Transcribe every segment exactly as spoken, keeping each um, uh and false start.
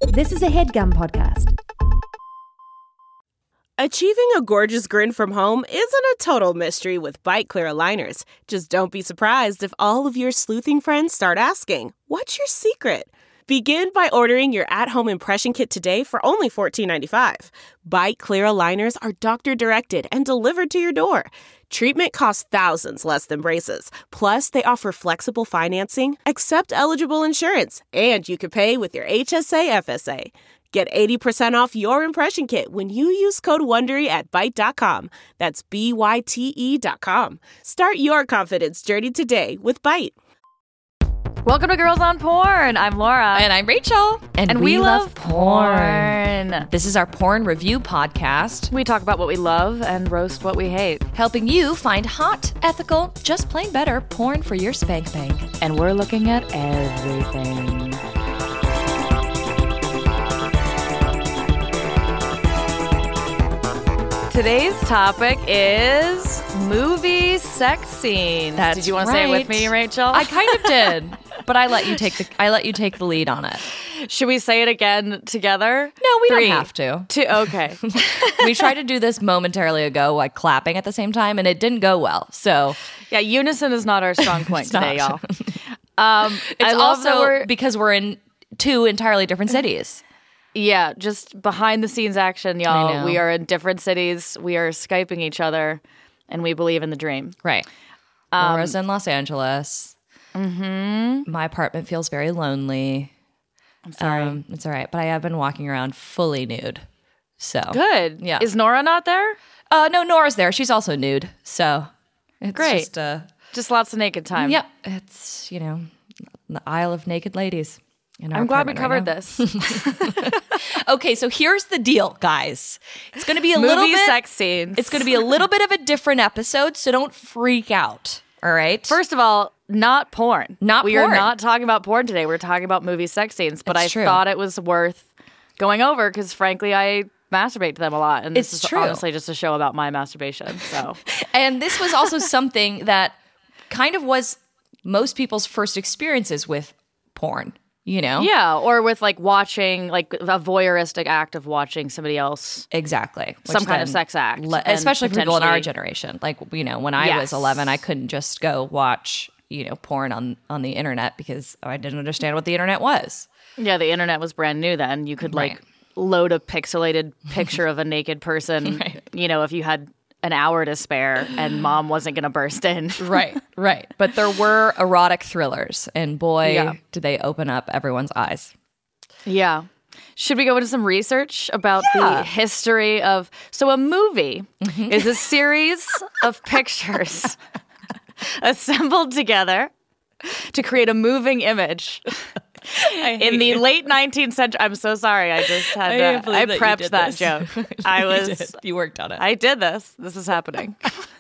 This is a HeadGum podcast. Achieving a gorgeous grin from home isn't a total mystery with Byte Clear aligners. Just don't be surprised if all of your sleuthing friends start asking, "What's your secret?" Begin by ordering your at-home impression kit today for only fourteen ninety-five. Byte Clear aligners are doctor-directed and delivered to your door. Treatment costs thousands less than braces. Plus, they offer flexible financing, accept eligible insurance, and you can pay with your H S A F S A. Get eighty percent off your impression kit when you use code WONDERY at byte dot com. That's B Y T E dot com. Start your confidence journey today with Byte. Welcome to Girls on Porn. I'm Laura. And I'm Rachel. And, and we, we love, love porn. porn. This is our porn review podcast. We talk about what we love and roast what we hate. Helping you find hot, ethical, just plain better porn for your spank bank. And we're looking at everything. Today's topic is movie sex scenes. That's Did you want right. to say it with me, Rachel? I kind of did, but I let you take the I let you take the lead on it. Should we say it again together? No, we Three, don't have to. Two, okay. We tried to do this momentarily ago, like clapping at the same time, and it didn't go well. So yeah, unison is not our strong point today, not. y'all. Um, it's I love also we're, because we're in two entirely different cities. Yeah, just behind the scenes action, y'all. We are in different cities. We are Skyping each other, and we believe in the dream. Right. Um, Laura's in Los Angeles. Mm-hmm. My apartment feels very lonely. I'm sorry. Um, it's all right, but I have been walking around fully nude. So good. Yeah. Is Nora not there? Uh, no, Nora's there. She's also nude. So it's great. Just, uh, just lots of naked time. Yep. It's, you know, the Isle of Naked Ladies. I'm glad we covered right this. Okay, so here's the deal, guys. It's going to be a Movie little bit sex scenes. It's going to be a little bit of a different episode, so don't freak out. All right. First of all, not porn. Not we porn. are not talking about porn today. We're talking about movie sex scenes. But It's I true. thought it was worth going over because, frankly, I masturbate to them a lot, and this It's is true. honestly just a show about my masturbation. So, and this was also something that kind of was most people's first experiences with porn. You know? Yeah, or with like watching, like a voyeuristic act of watching somebody else. Exactly. Some kind of sex act. Le- especially for people in our potentially- generation. Like, you know, when I Yes. was eleven, I couldn't just go watch, you know, porn on, on the internet because I didn't understand what the internet was. Yeah, the internet was brand new then. You could like Right. load a pixelated picture of a naked person, Right. you know, if you had an hour to spare and mom wasn't going to burst in. Right, right. But there were erotic thrillers, and boy, Yeah. did they open up everyone's eyes. Yeah. Should we go into some research about Yeah. the history of... So a movie is a series of pictures assembled together to create a moving image. In the you. late nineteenth century... I'm so sorry. I just had I to... can't believe I that you prepped did that this. joke. I You was... did. You worked on it. I did this. This is happening.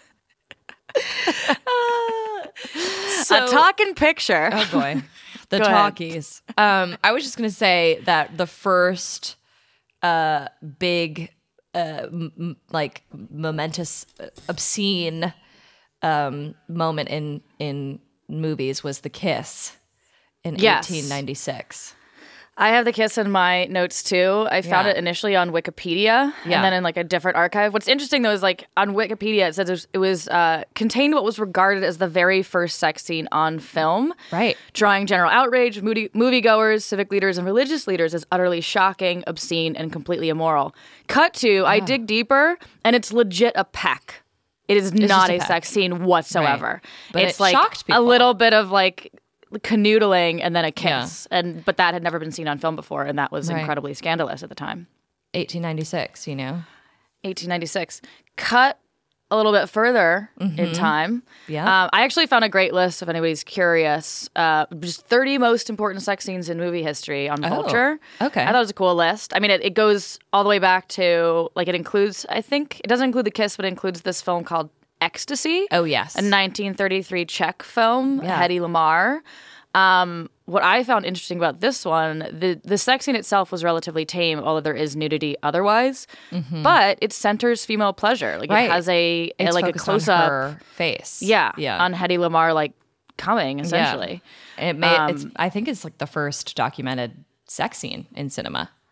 So- a talking picture. Oh boy, the Go ahead. talkies. Um, I was just gonna say that the first uh, big, uh, m- m- like momentous, uh, obscene um, moment in in movies was the kiss in Yes. eighteen ninety-six. I have the kiss in my notes too. I found Yeah. it initially on Wikipedia Yeah. and then in like a different archive. What's interesting though is like on Wikipedia it says it was, it was uh, contained what was regarded as the very first sex scene on film. Right. Drawing general outrage, movie, moviegoers, civic leaders, and religious leaders as utterly shocking, obscene, and completely immoral. Cut to, I dig deeper, and it's legit a peck. It is not just a a, peck. sex scene whatsoever. But it's it like shocked a people. little bit of like canoodling and then a Yeah. kiss, and but that had never been seen on film before, and that was Right. incredibly scandalous at the time. eighteen ninety-six. You know. eighteen ninety-six. Cut a little bit further in time. Yeah. Um, I actually found a great list, if anybody's curious. Uh, just thirty most important sex scenes in movie history on Vulture. okay. I thought it was a cool list. I mean, it, it goes all the way back to, like, it includes, I think, it doesn't include The Kiss, but it includes this film called Ecstasy. Oh yes. A nineteen thirty-three Czech film, Yeah. Hedy Lamarr. Um, what I found interesting about this one, the, the sex scene itself was relatively tame, although there is nudity otherwise. But it centers female pleasure. Like Right. it has a, a It's like a focused on close up, her face. yeah, Yeah. on Hedy Lamarr like coming essentially. It may. Um, it's. I think it's like the first documented sex scene in cinema.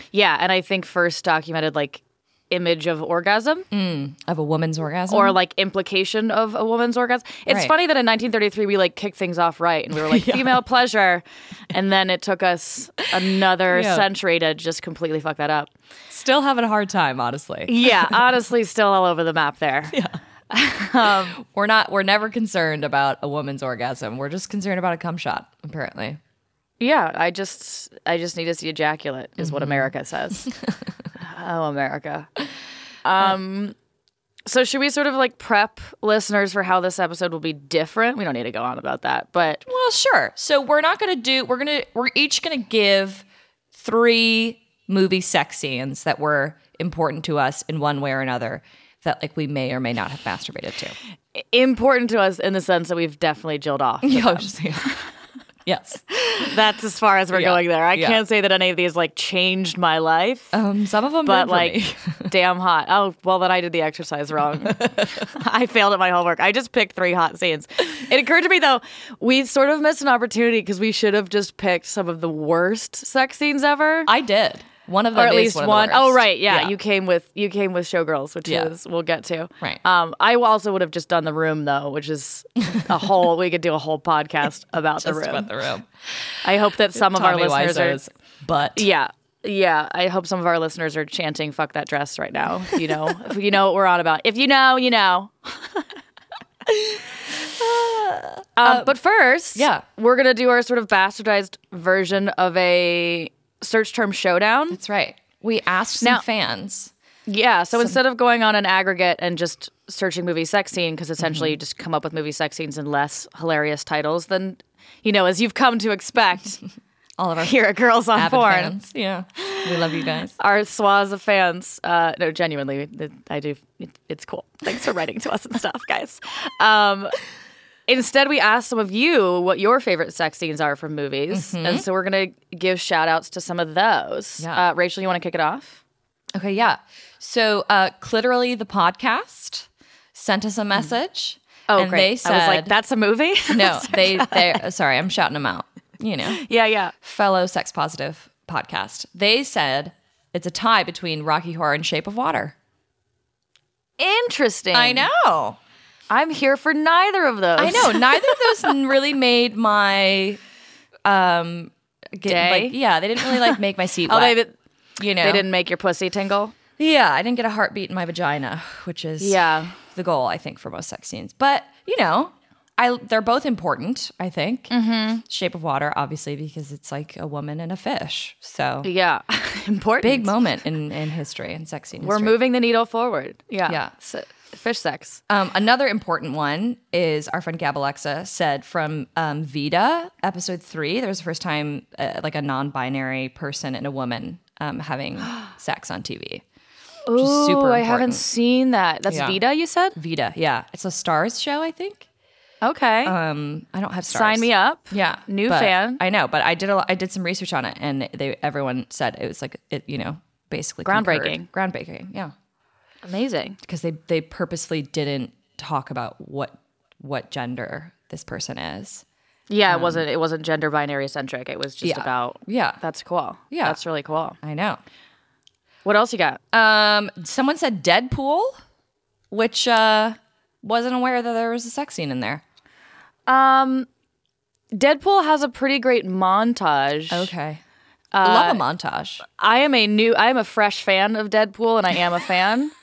Yeah, and I think first documented like image of orgasm Mm, of a woman's orgasm? or like implication of a woman's orgasm. It's Right. funny that in nineteen thirty-three we like kicked things off right and we were like female pleasure, and then it took us another Yeah. century to just completely fuck that up. Still having a hard time, honestly. Yeah, honestly, still all over the map there. We're not. We're never concerned about a woman's orgasm. We're just concerned about a cum shot, apparently. Yeah, I just I just need to see ejaculate is what America says. Oh, America. Um so should we sort of like prep listeners for how this episode will be different? We don't need to go on about that, but Well, sure. So we're not going to do. We're gonna. We're each going to give three movie sex scenes that were important to us in one way or another. That like we may or may not have masturbated to. important to us in the sense that we've definitely jilled off. with them. Yes. That's as far as we're Yeah, going there. I yeah. can't say that any of these like changed my life. Um, some of them, But did for like, me. damn hot. Oh, well, then I did the exercise wrong. I failed at my homework. I just picked three hot scenes. It occurred to me, though, we sort of missed an opportunity because we should have just picked some of the worst sex scenes ever. I did. One of them, or at is least one. one. Of the Oh, worst. right. Yeah, you came with you came with Showgirls, which Yeah. is we'll get to. Right. Um, I also would have just done The Room though, which is a whole. We could do a whole podcast about The Just Room. about the room. I hope that some of our Tommy listeners are. Wiseau's butt. Yeah. Yeah, I hope some of our listeners are chanting "fuck that dress" right now. If you know, if you know what we're on about. If you know, you know. um, but first, yeah. we're gonna do our sort of bastardized version of a search term showdown. That's right. We asked some Now- fans. Yeah, so instead of going on an aggregate and just searching movie sex scene, because essentially you just come up with movie sex scenes and less hilarious titles than, you know, as you've come to expect All of our here at Girls on avid Porn. fans. Yeah. We love you guys. Our swaths of fans. Uh, no, genuinely, th- I do. It, it's cool. Thanks for writing to us and stuff, guys. Um, instead, we asked some of you what your favorite sex scenes are from movies. And so we're going to give shout outs to some of those. Yeah. Uh, Rachel, you want to kick it off? Okay, yeah. So, uh, Clitorally the podcast sent us a message. Oh, and great. They said, I was like, that's a movie? no, they, they, sorry, I'm shouting them out. You know, yeah, yeah. fellow sex positive podcast. They said it's a tie between Rocky Horror and Shape of Water. Interesting. I know. I'm here for neither of those. I know. Neither of those really made my, um, get, Day? like, yeah, they didn't really like make my seat Oh, wet. they, did- you know, they didn't make your pussy tingle? Yeah, I didn't get a heartbeat in my vagina, which is Yeah. the goal, I think, for most sex scenes. But, you know, I they're both important, I think. Mm-hmm. Shape of Water, obviously, because it's like a woman and a fish. So Yeah. Important. big moment in, in history and sex scene We're history. moving the needle forward. Yeah. Yeah. So, fish sex. Um, another important one is our friend Gab Alexa said from um, Vita, episode three, there was the first time uh, like a non-binary person and a woman um, having sex on T V. Which is super Ooh, I important. haven't seen that. That's Yeah. Vita, you said? Vita, yeah. It's a Stars show, I think. Okay. Um, I don't have Stars. Sign me up. Yeah, New but- fan. I know, but I did a lot, I did some research on it, and they everyone said it was like it, you know, basically Groundbreaking. concurred. Groundbreaking, yeah, Amazing. because they they purposely didn't talk about what what gender this person is. Yeah, it wasn't it wasn't gender binary centric. It was just Yeah. about Yeah. That's cool. Yeah. That's really cool. I know. What else you got? Um, someone said Deadpool, which uh wasn't aware that there was a sex scene in there. Um Deadpool has a pretty great montage. Okay, I love a montage. I am a new I am a fresh fan of Deadpool and I am a fan.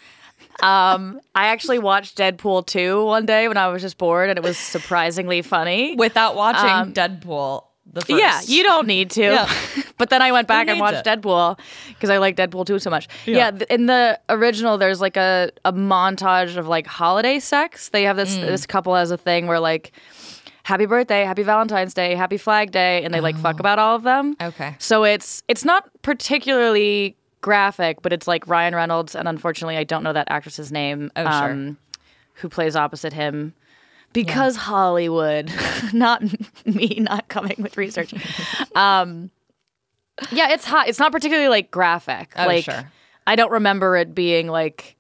Um, I actually watched Deadpool two one day when I was just bored and it was surprisingly funny. Without watching Um, Deadpool, the first. Yeah, you don't need to. Yeah. But then I went back Who and needs watched it? Deadpool because I like Deadpool two so much. Yeah, th- in the original, there's like a, a montage of like holiday sex. They have this Mm. this couple has a thing where like, happy birthday, happy Valentine's Day, happy Flag Day, and they like fuck about all of them. Okay. So it's it's not particularly graphic, but it's like Ryan Reynolds, and unfortunately, I don't know that actress's name. Oh, sure. Who plays opposite him? Because Hollywood, not me, not coming with research. um, yeah, it's hot. It's not particularly like graphic. Oh, like sure. I don't remember it being like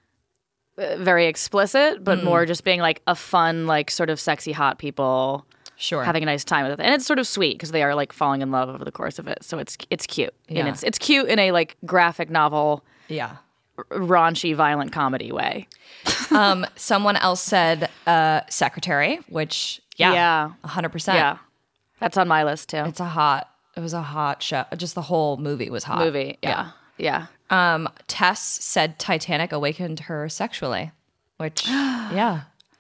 uh, very explicit, but Mm. more just being like a fun, like sort of sexy hot people Sure. having a nice time with it. And it's sort of sweet because they are like falling in love over the course of it. So it's it's cute. Yeah. And it's it's cute in a like graphic novel, Yeah. r- raunchy, violent comedy way. Um, someone else said uh, Secretary, which, yeah, Yeah. one hundred percent. Yeah. That's on my list too. It's a hot, it was a hot show. Just the whole movie was hot. Movie. Yeah. Yeah. Um, Tess said Titanic awakened her sexually, which, yeah,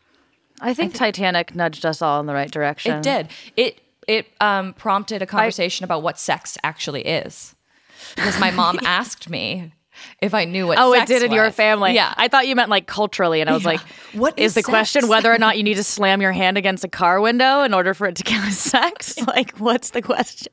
I think Titanic nudged us all in the right direction. it did. It it um, prompted a conversation about what sex actually is, because my mom asked me if I knew what. Oh, sex it did in your was. family. Yeah, I thought you meant like culturally, and I was Yeah. like, What is is the sex? question whether or not you need to slam your hand against a car window in order for it to count as sex? Like, what's the question?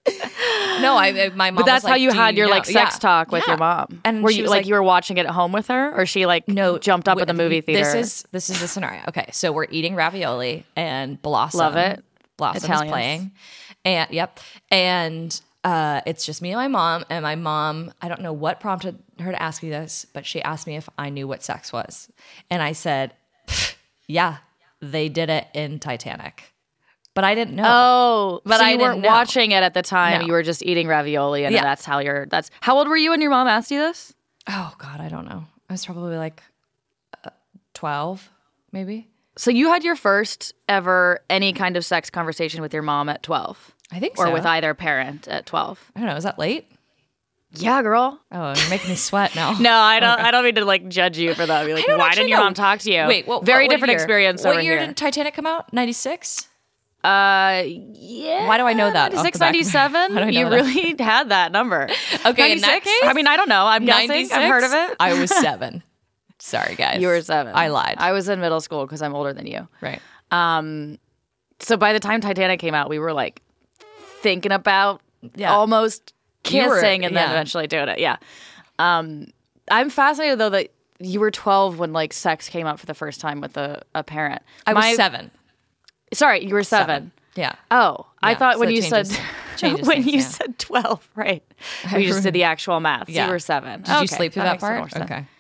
no, I I- my mom. But that's was how like, you "Do had your know?" like sex Yeah. talk with Yeah. your mom. and were she you was like, you were watching it at home with her, or she like no jumped up w- at the movie theater? This is this is the scenario. Okay, so we're eating ravioli and Blossom. Love it. Blossom Italians. is playing, and yep, and uh, it's just me and my mom. And my mom, I don't know what prompted her to ask me this, but she asked me if I knew what sex was, and I said, "Yeah, they did it in Titanic." But I didn't know. Oh, But so I you didn't weren't know. watching it at the time. No. You were just eating ravioli, and Yeah. that's how you're. That's how old were you when your mom asked you this? Oh God, I don't know. I was probably like uh, twelve, maybe. So you had your first ever any kind of sex conversation with your mom at twelve, I think or so. with either parent at twelve. I don't know. Is that late? Yeah, girl. Oh, you're making me sweat now. No, I don't. I don't mean to like judge you for that. Be like, I don't why actually didn't your know. mom talk to you? Wait, what, very what, what different year? experience What over year here. did Titanic come out? ninety-six? uh, yeah. Why do I know that off the ninety-six, back of my- ninety-seven? How do I know You that? really had that number. Okay, in that ninety-six? case, I mean, I don't know. I'm guessing. ninety-six? I've heard of it. I was seven. Sorry, guys. You were seven. I lied. I was in middle school because I'm older than you. right. Um, so by the time Titanic came out, we were like thinking about Yeah. almost You were- kissing and then yeah. eventually doing it. Yeah. Um, I'm fascinated though that you were twelve when like sex came up for the first time with a, a parent. I was My- seven. Sorry, you were seven. Yeah. Oh, I Yeah, thought so when it you changes- said changes when things, you yeah. said twelve, right? We just did the actual math. Yeah. You were seven. Did you Okay, sleep through that, makes more part? sense. Okay.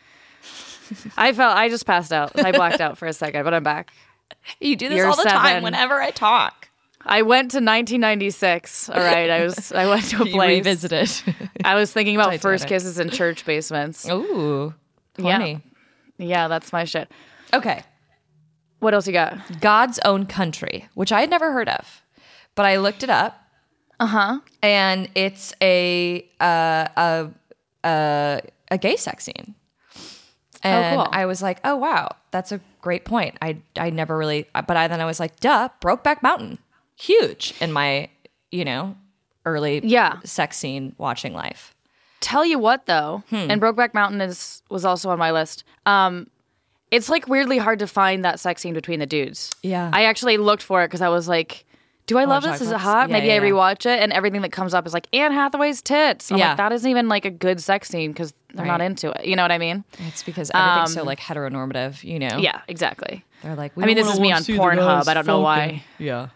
I felt I just passed out. I blacked out for a second, but I'm back. You do this You're all the seven. time whenever I talk. I went to nineteen ninety-six. All right, I was I went to a You place. revisited. I was thinking about first Titanic. kisses in church basements. Ooh. Yeah. Funny. Yeah, that's my shit. Okay. What else you got? God's Own Country, which I had never heard of, but I looked it up. Uh huh. And it's a uh, a a a gay sex scene. And cool. I was like, oh wow, that's a great point. I I never really, but I then I was like, duh, Brokeback Mountain, huge in my you know early Yeah. sex scene watching life. Tell you what though, Hmm. and Brokeback Mountain is was also on my list. Um, it's like weirdly hard to find that sex scene between the dudes. Yeah. I actually looked for it because I was like, do I love this? Is it chocolates. hot? Yeah, Maybe yeah, I yeah. rewatch it, and everything that comes up is like Anne Hathaway's tits. I'm Yeah. like, that isn't even like a good sex scene because they're not Right. into it. You know what I mean? It's because everything's so like heteronormative, you know. Um, Yeah, exactly. They're like, we I mean, don't this is wanna me on see the Pornhub. guys I don't know why. Yeah.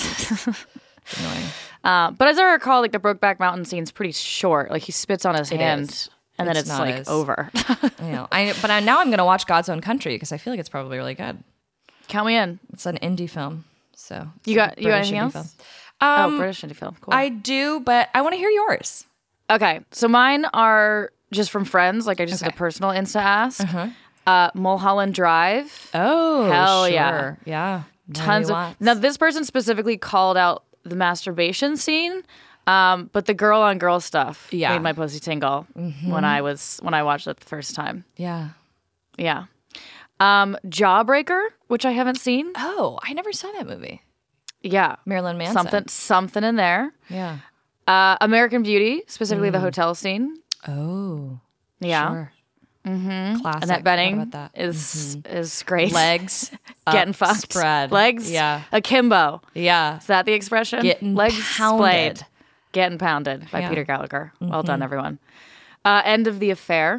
Annoying. Uh, but as I recall, like the Brokeback Mountain scene's pretty short. Like he spits on his It hand, is. and then It's it's, not like as- over. You know, I but I, now I'm gonna watch God's Own Country because I feel like it's probably really good. Count me in. It's an indie film, so it's You a got- you got British anything indie else? film. Um, oh, British indie film. Cool. I do, but I want to hear yours. Okay, so mine are just from friends. Like I just did Okay. a personal Insta ask. Uh, Mulholland Drive. Oh, Hell sure. yeah. yeah. Tons of. Lots. Now this person specifically called out the masturbation scene, um, but the girl on girl stuff Yeah. made my pussy tingle when I was when I watched it the first time. Yeah. Yeah. Um, Jawbreaker, which I haven't seen. Oh, I never saw that movie. Yeah. Marilyn Manson. Something something in there. Yeah. Uh, American Beauty, specifically the hotel scene. Oh. Yeah. Sure. Mm-hmm. Classic. Annette Bening Forgot about that. is is great. Legs Getting up, fucked. spread. Legs. Yeah. Akimbo. Yeah. Is that the expression? Getting Legs pounded. splayed. Getting pounded by Yeah. Peter Gallagher. Well done, everyone. Uh, End of the Affair.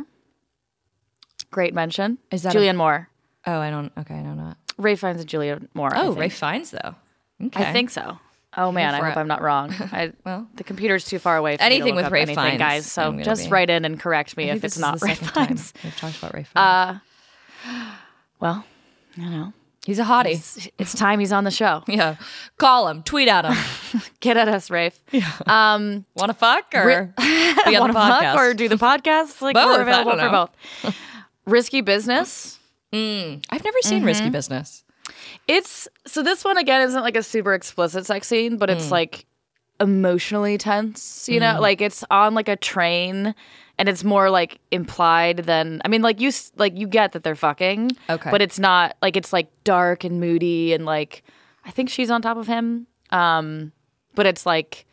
Great mention. Is that a- Julianne Moore? Oh, I don't. Okay, I know not. Ray Fiennes and Julianne Moore. I Oh, think. Ray Fiennes though. Okay. I think so. Oh man, I for hope it. I'm not wrong. I, Well. the computer's too far away. For me to Anything look with up Ray anything, Fiennes, guys. So I'm gonna just be- write in and correct me I think if this it's is not the Ray second time Fiennes. We've talked about Ray Fiennes. Uh, well, you know, He's a hottie. It's, it's time he's on the show. Yeah. Call him. Tweet at him. Get at us, Rafe. Yeah. Um, Want to fuck or ri- be on wanna the podcast? fuck or do the podcast? Like Both, we're I available don't for know. both. Risky Business. Mm, I've never seen Risky Business. It's so this one again isn't like a super explicit sex scene, but it's like emotionally tense. You know, like it's on like a train. And it's more like implied than I mean, like you s- like you get that they're fucking, Okay. but it's not like it's like dark and moody and like I think she's on top of him, um, but it's like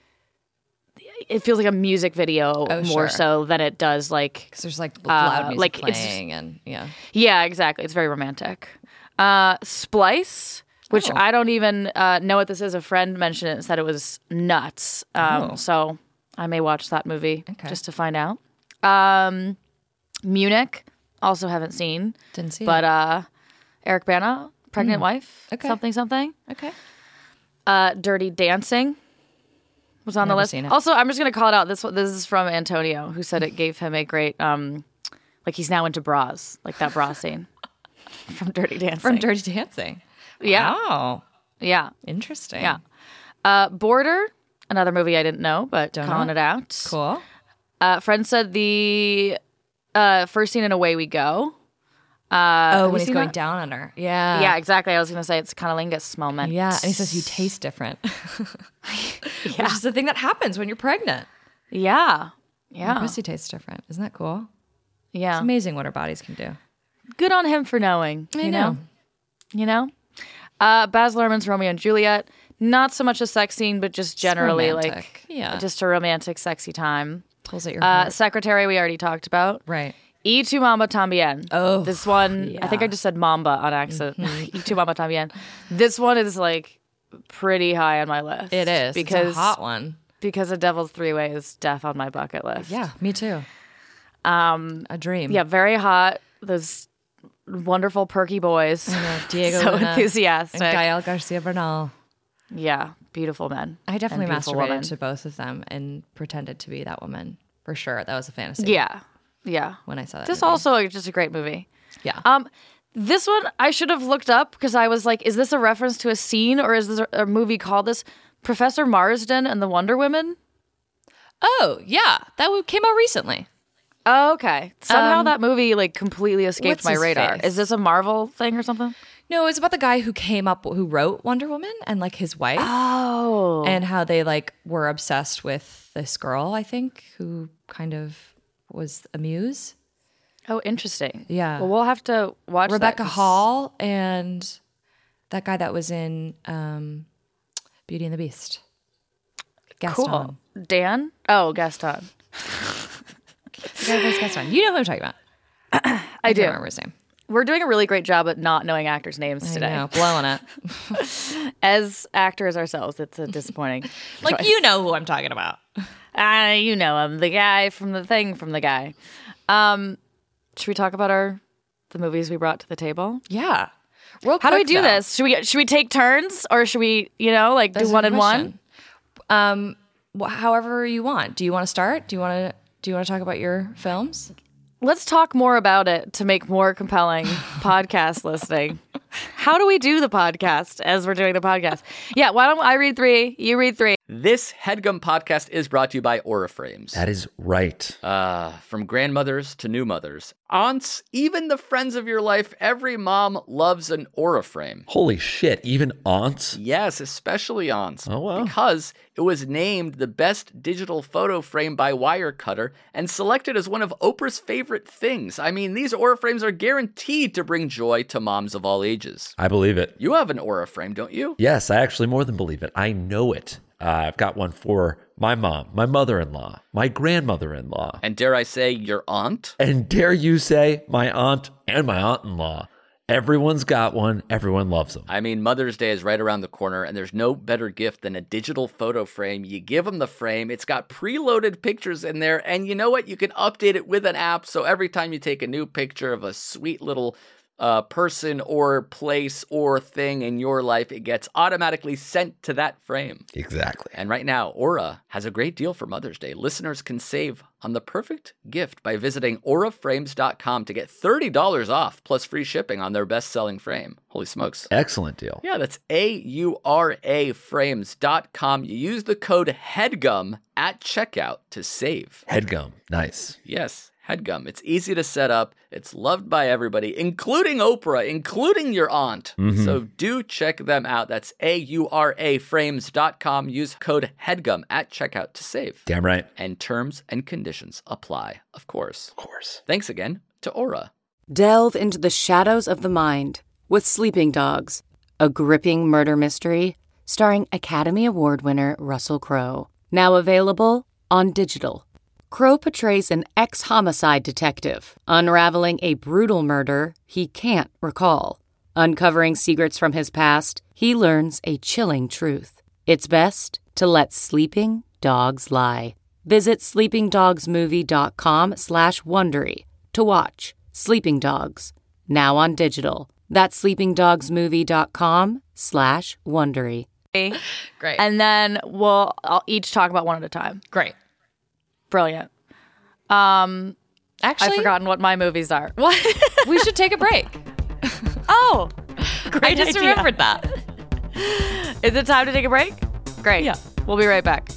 it feels like a music video Oh, more sure. so than it does like Because there's like loud Uh, music like, it's- playing and yeah. yeah, exactly. It's very romantic. Uh, Splice, which Oh. I don't even uh, know what this is. A friend mentioned it and said it was nuts. Um, Oh. So I may watch that movie Okay. just to find out. Um, Munich, also haven't seen. Didn't see But it. uh, Eric Bana, pregnant wife, Okay. something, something. Okay. Uh, Dirty Dancing was on the Never list. seen it. Also, I'm just going to call it out. This one- this is from Antonio, who said it gave him a great, um, like he's now into bras, like that bra scene from Dirty Dancing. From Dirty Dancing. Yeah. Oh, Yeah. interesting. Yeah. Uh, Border, another movie I didn't know, but Don't calling know. it out. Cool. Uh, friend said the uh, first scene in Away We Go. Uh, Oh, have you when he's seen going that? down on her. Yeah. Yeah, exactly. I was going to say it's cunnilingus moment. Yeah. And he says you taste different. Which is the thing that happens when you're pregnant. Yeah. Your Yeah. pussy tastes different. Isn't that cool? Yeah. It's amazing what our bodies can do. Good on him for knowing. I you know. know? You know? Uh, Baz Luhrmann's Romeo and Juliet. Not so much a sex scene, but just generally like romantic. Yeah. just a romantic, sexy time. Pulls at your Uh, heart. Secretary, we already talked about. Right. Y Tu Mamba Tambien. Oh, this one, I think I yeah. just said Mamba on accident. Y Tu Mamba Tambien. This one is like pretty high on my list. It is. because it's a hot one. because a Devil's Three Way is death on my bucket list. Yeah, me too. Um, a dream. yeah, very hot. Those wonderful perky boys, Diego so Luna enthusiastic. and Gael Garcia Bernal. Yeah, beautiful men. I definitely and beautiful masturbated women. to both of them and pretended to be that woman for sure. That was a fantasy. Yeah, yeah. when I saw that. This movie. also like, just a great movie. yeah. Um, this one I should have looked up because I was like, is this a reference to a scene or is this a, a movie called this? Professor Marsden and the Wonder Women? oh yeah, that w- came out recently. Oh, okay. Somehow Um, that movie like completely escaped what's my his radar. face? Is this a Marvel thing or something? No, it's about the guy who came up, who wrote Wonder Woman, and like his wife, Oh. and how they like were obsessed with this girl. I think who kind of was a muse. Oh, interesting. Yeah. Well, we'll have to watch that, Rebecca 'cause- Hall and that guy that was in um, Beauty and the Beast. Gaston. Cool. Dan? Oh, Gaston. The guy who plays Gaston. You know who I'm talking about. I I do. don't remember his name. We're doing a really great job at not knowing actors' names today. I know, blowing it. As actors ourselves, it's a disappointing. Like choice. you know who I'm talking about. Ah, you know him, the guy from the thing from the guy. Um, should we talk about our the movies we brought to the table? Yeah. Real How do we quick, do though. this? Should we should we take turns or should we, you know, like That's do a one good and question. one? Um, wh- however you want. Do you want to start? Do you want to? Do you want to talk about your films? Let's talk more about it to make more compelling podcast listening. How do we do the podcast as we're doing the podcast? Yeah, why don't I read three? You read three. This HeadGum podcast is brought to you by Auraframes. That is right. Uh, from grandmothers to new mothers, aunts, even the friends of your life, every mom loves an Auraframe. Holy shit, even aunts? Yes, especially aunts. Oh, wow. Because it was named the best digital photo frame by Wirecutter and selected as one of Oprah's favorite things. I mean, these Auraframes are guaranteed to bring joy to moms of all ages. I believe it. You have an Auraframe, don't you? Yes, I actually more than believe it. I know it. Uh, I've got one for my mom, my mother-in-law, my grandmother-in-law, And dare I say, your aunt? and dare you say, my aunt and my aunt-in-law. Everyone's got one. Everyone loves them. I mean, Mother's Day is right around the corner, and there's no better gift than a digital photo frame. You give them the frame, it's got preloaded pictures in there, and you know what? You can update it with an app, so every time you take a new picture of a sweet little uh, person or place or thing in your life, it gets automatically sent to that frame. Exactly. And right now, Aura has a great deal for Mother's Day. Listeners can save on the perfect gift by visiting aura frames dot com to get thirty dollars off plus free shipping on their best-selling frame. Holy smokes. Excellent deal. Yeah, that's A U R A frames dot com. You use the code HEADGUM at checkout to save. Headgum. Nice. Yes, HEADGUM. It's easy to set up. It's loved by everybody, including Oprah, including your aunt. Mm-hmm. So do check them out. That's A U R A frames dot com. Use code HEADGUM at checkout to save. Damn right. And terms and conditions apply, of course. Of course. Thanks again to Aura. Delve into the shadows of the mind with Sleeping Dogs, a gripping murder mystery starring Academy Award winner Russell Crowe. Now available on digital. Crowe portrays an ex-homicide detective unraveling a brutal murder he can't recall. Uncovering secrets from his past, he learns a chilling truth. It's best to let sleeping dogs lie. Visit sleepingdogsmovie.com slash Wondery to watch Sleeping Dogs, now on digital. That's sleepingdogsmovie.com slash Wondery. Great. And then we'll I'll each talk about one at a time. Great. Brilliant. Um, Actually, I've forgotten what my movies are. What? We should take a break. Oh, great I just idea. remembered that. Is it time to take a break? Great. Yeah. We'll be right back.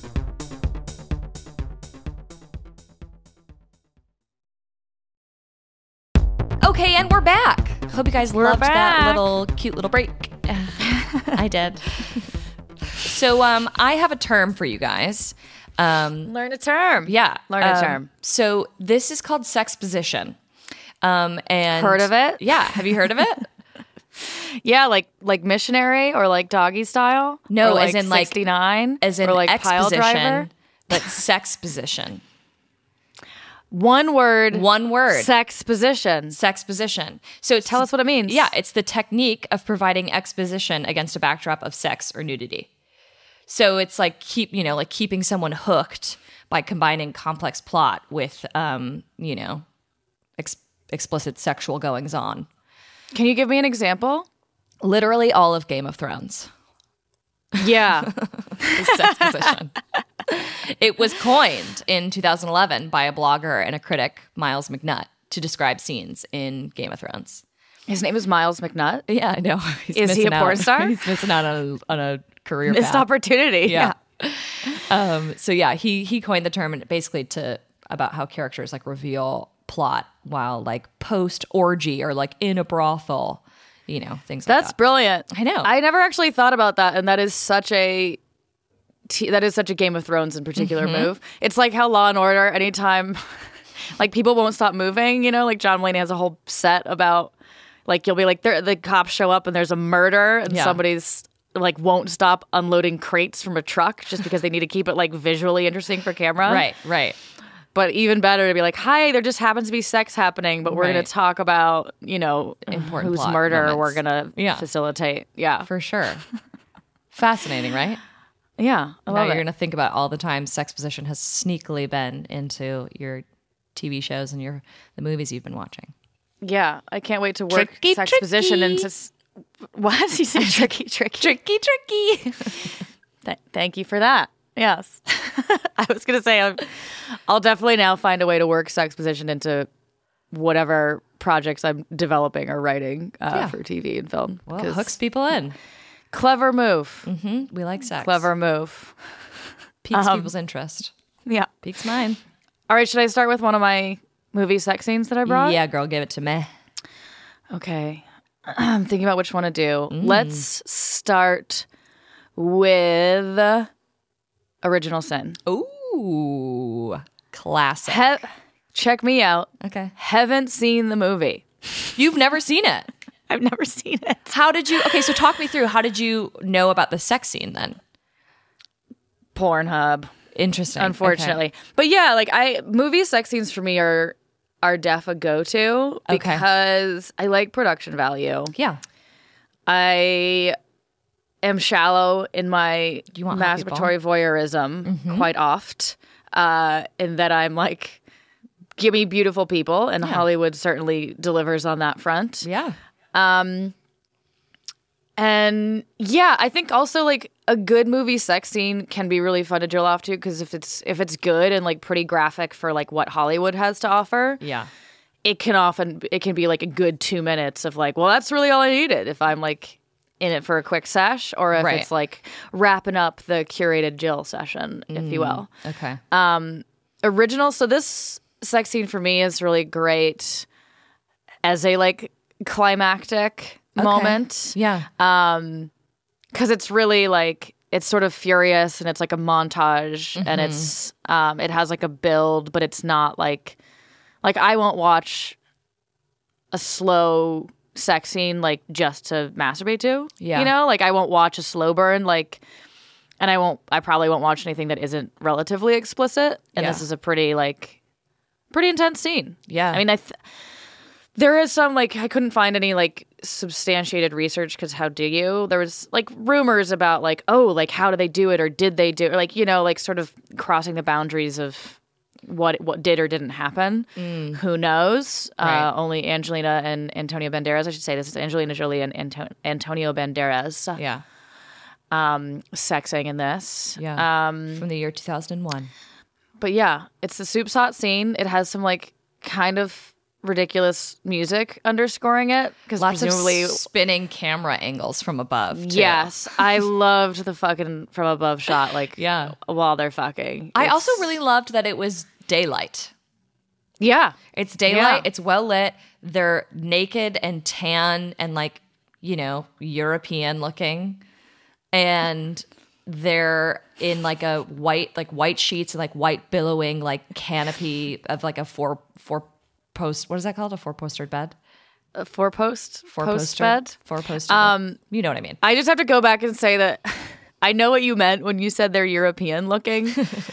Okay, and we're back. Hope you guys We're loved that back. little cute little break. I did. So um, I have a term for you guys. Um, Learn a term. yeah. Learn a um, term. So this is called sexposition. Um, and Heard of it? Yeah. Have you heard of it? Yeah, like like missionary or like doggy style? No, Or as in, like- sixty-nine? As in or like pile driver? exposition, but sex position. One word. One word. Sex position. Sex position. So it's, Tell us what it means. Yeah, it's the technique of providing exposition against a backdrop of sex or nudity. So it's like keep you know like keeping someone hooked by combining complex plot with um you know ex- explicit sexual goings on. Can you give me an example? Literally all of Game of Thrones Yeah. is sex position. It was coined in two thousand eleven by a blogger and a critic, Miles McNutt, to describe scenes in Game of Thrones. His name is Miles McNutt. Yeah, I know. He's Is he missing a porn out. star? He's missing out on a, on a career Missed path. opportunity. Yeah. Um, so yeah, he he coined the term basically to about how characters like reveal plot while like post orgy or like in a brothel, you know, things like That's that. brilliant. I know. I never actually thought about that, and that is such a t- that is such a Game of Thrones in particular Mm-hmm. move. It's like how Law and Order, anytime like people won't stop moving, you know, like John Mulaney has a whole set about like you'll be like there the cops show up and there's a murder and Yeah. somebody's like won't stop unloading crates from a truck just because they need to keep it like visually interesting for camera. Right, right. But even better to be like, hi, there just happens to be sex happening, but we're going Right. to talk about, you know, Important whose plot murder moments. we're going to Yeah. facilitate. Yeah. For sure. Fascinating, right? Yeah. I now love you're it. going to think about all the times sex position has sneakily been into your T V shows and your the movies you've been watching. Yeah. I can't wait to work Tricky, sex tricky. position into. s- What? You said tricky, tricky. Tricky, tricky. Th- thank you for that. Yes. I was going to say, I'll, I'll definitely now find a way to work sex position into whatever projects I'm developing or writing uh, Yeah. for T V and film. Well, 'Cause hooks people in. Clever move. Hmm? We like sex. Clever move. Piques Um, people's interest. Yeah. Piques mine. All right. Should I start with one of my movie sex scenes that I brought? Yeah, girl, give it to me. Okay. I'm thinking about which one to do. Let's start with Original Sin. Ooh, classic. He- check me out. Okay. Haven't seen the movie. You've never seen it. I've never seen it. How did you? Okay, so talk me through. How did you know about the sex scene then? Pornhub, Interesting. unfortunately. But yeah, like I movie sex scenes for me are are def a go to Okay. because I like production value. Okay. Yeah. I am shallow in my You want hot people. masturbatory voyeurism quite oft, uh, in that I'm like, give me beautiful people, and Hollywood certainly delivers on that front. Yeah. Um, and yeah, I think also like a good movie sex scene can be really fun to drill off to because if it's if it's good and like pretty graphic for like what Hollywood has to offer, Yeah. it can often it can be like a good two minutes of like, well, that's really all I needed if I'm like in it for a quick sesh, or if Right. it's like wrapping up the curated Jill session, if you will. Okay. Original. So this sex scene for me is really great as a like climactic moment. Yeah. Because it's really like it's sort of furious and it's like a montage and it's um it has like a build, but it's not like like I won't watch a slow sex scene like just to masturbate to. Yeah. You know, like I won't watch a slow burn like and I won't I probably won't watch anything that isn't relatively explicit. And Yeah. this is a pretty like pretty intense scene. Yeah. I mean I th- there is some like I couldn't find any like substantiated research because how do you? There was like rumors about like oh like how do they do it or did they do it? Or, like you know like sort of crossing the boundaries of what what did or didn't happen. Who knows? Right. Uh, only Angelina and Antonio Banderas. I should say this is Angelina Jolie and Anto- Antonio Banderas Yeah. sexing in this. Yeah. Um, From the year two thousand one. but yeah, it's the soup hot scene. It has some like kind of ridiculous music underscoring it because Lots presumably of spinning camera angles from above. Too. yes, I loved the fucking from above shot like Yeah. while they're fucking. I It's- also really loved that it was daylight. yeah. It's daylight. Yeah. It's well lit. They're naked and tan and like, you know, European looking. And they're in like a white, like white sheets and like white billowing like canopy of like a four four post. What is that called? A four postered bed? A four post Four post poster bed. Four poster. Um, you know what I mean. I just have to go back and say that I know what you meant when you said they're European looking.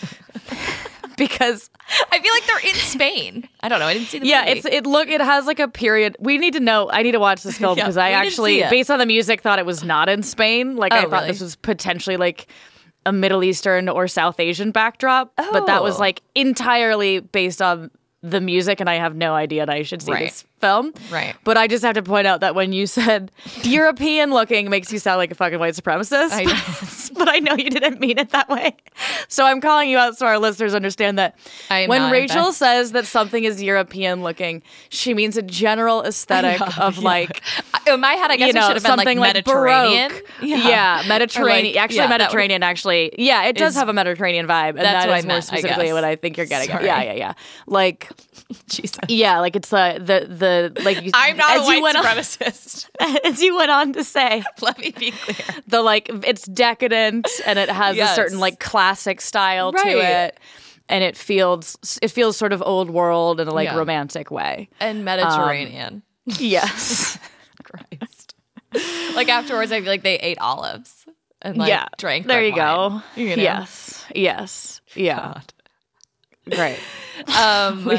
Because I feel like they're in Spain. I don't know. I didn't see the yeah, movie. it's it look it has like a period. We need to know. I need to watch this film Yeah, because I we didn't actually, see it. based on the music, thought it was not in Spain. Like I Oh, thought really? this was potentially like a Middle Eastern or South Asian backdrop, but that was Oh. like entirely based on the music, and I have no idea that I should see Right. this film. Right. But I just have to point out that when you said European looking makes you sound like a fucking white supremacist. I know. But I know you didn't mean it that way. So I'm calling you out so our listeners understand that I am when not, Rachel Beth. says that something is European looking, she means a general aesthetic of like, in my head, I guess you know, it should have been something like like Mediterranean. Baroque. Yeah, Mediterranean. Or like- actually, yeah, that would- Mediterranean. Actually, yeah, it does is- have a Mediterranean vibe, and That's that what is I more meant, I specifically guess. what I think you're getting at. Sorry. Yeah, yeah, yeah. Like, Jesus. yeah, like it's the the the like. You, I'm not as a white you went on- supremacist. as you went on to say, Let me be clear. the like it's decadent and it has Yes. a certain like classic style Right. to it, and it feels it feels sort of old world in a like Yeah. romantic way. And Mediterranean. Yes. Christ. Like afterwards, I feel like they ate olives and like yeah. drank. There red you go. wine, you know? Yes. Yes. Yeah. Great. Um,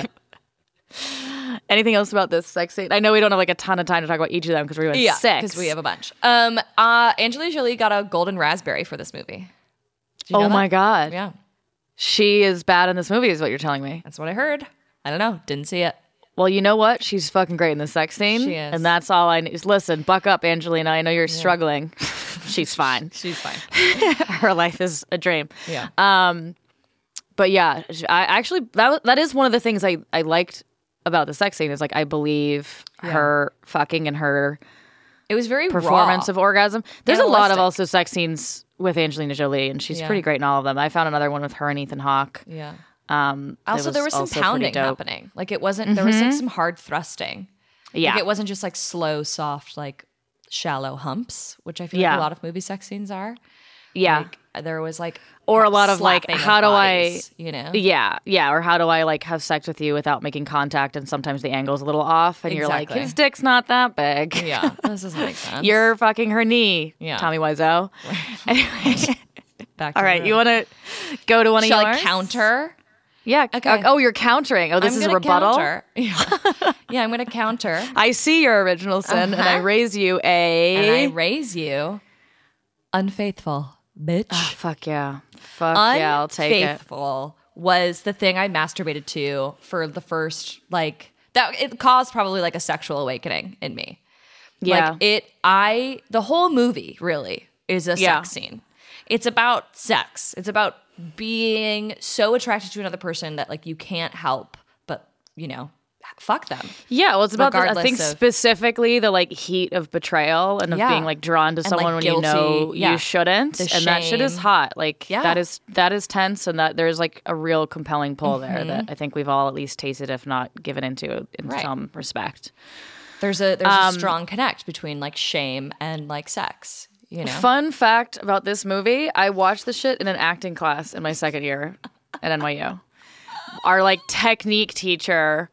Anything else about this sex scene? I know we don't have like a ton of time to talk about each of them because we're doing yeah, six. because we have a bunch. Um, uh, Angelina Jolie got a golden raspberry for this movie. Did you know Oh my that? god. Yeah, She is bad in this movie, is what you're telling me. that's what I heard. I don't know. Didn't see it. Well, you know what? She's fucking great in the sex scene. She is. And that's all I need. Listen, buck up, Angelina. I know you're struggling. She's fine. She's fine. Her life is a dream. Yeah. Um, but yeah, I actually that that is one of the things I I liked about the sex scene is like I believe her fucking and her It was very performance raw. of orgasm. There's a lot Animalistic. of also sex scenes with Angelina Jolie, and she's Yeah. pretty great in all of them. I found another one with her and Ethan Hawke. Yeah. Um, that Also, there was some also pretty pounding dope. happening. Like it wasn't. There was like some hard thrusting. Yeah, Like it wasn't just like slow, soft, like shallow humps, which I feel Yeah. like a lot of movie sex scenes are. yeah. Like there was like Or a lot of like, slapping of how do bodies, I, you know? Yeah, yeah. Or how do I like have sex with you without making contact? And sometimes the angle's a little off, and you're like, Exactly. his dick's not that big. Yeah, this doesn't make sense. You're fucking her knee, Yeah. Tommy Wiseau. Anyway, back. To all right, the- you want to go to one Shall of I yours? counter? Yeah. Okay. Oh, you're countering. Oh, this I'm is a gonna rebuttal. Counter. Yeah. yeah, I'm going to counter. I see your original sin, and I Uh-huh. raise you a. And I raise you unfaithful, bitch. Oh, fuck yeah. Fuck yeah, I'll take it. Unfaithful was the thing I masturbated to for the first like that. It caused probably like a sexual awakening in me. Yeah. Like it, I, the whole movie really is a Yeah. sex scene. It's about sex. It's about being so attracted to another person that like you can't help but, you know, fuck them. Yeah, well, it's about, the, I Regardless think, of- specifically the, like, heat of betrayal and of Yeah. being, like, drawn to And, someone like, when you know guilty. Yeah. you shouldn't. The And that shit is shame. hot. Like, Yeah. that is that is tense, and that there's, like, a real compelling pull there that I think we've all at least tasted, if not given into in Right. some respect. There's a there's Um, a strong connect between like shame and like sex, you know. Fun fact about this movie, I watched the shit in an acting class in my second year at N Y U. Our, like, technique teacher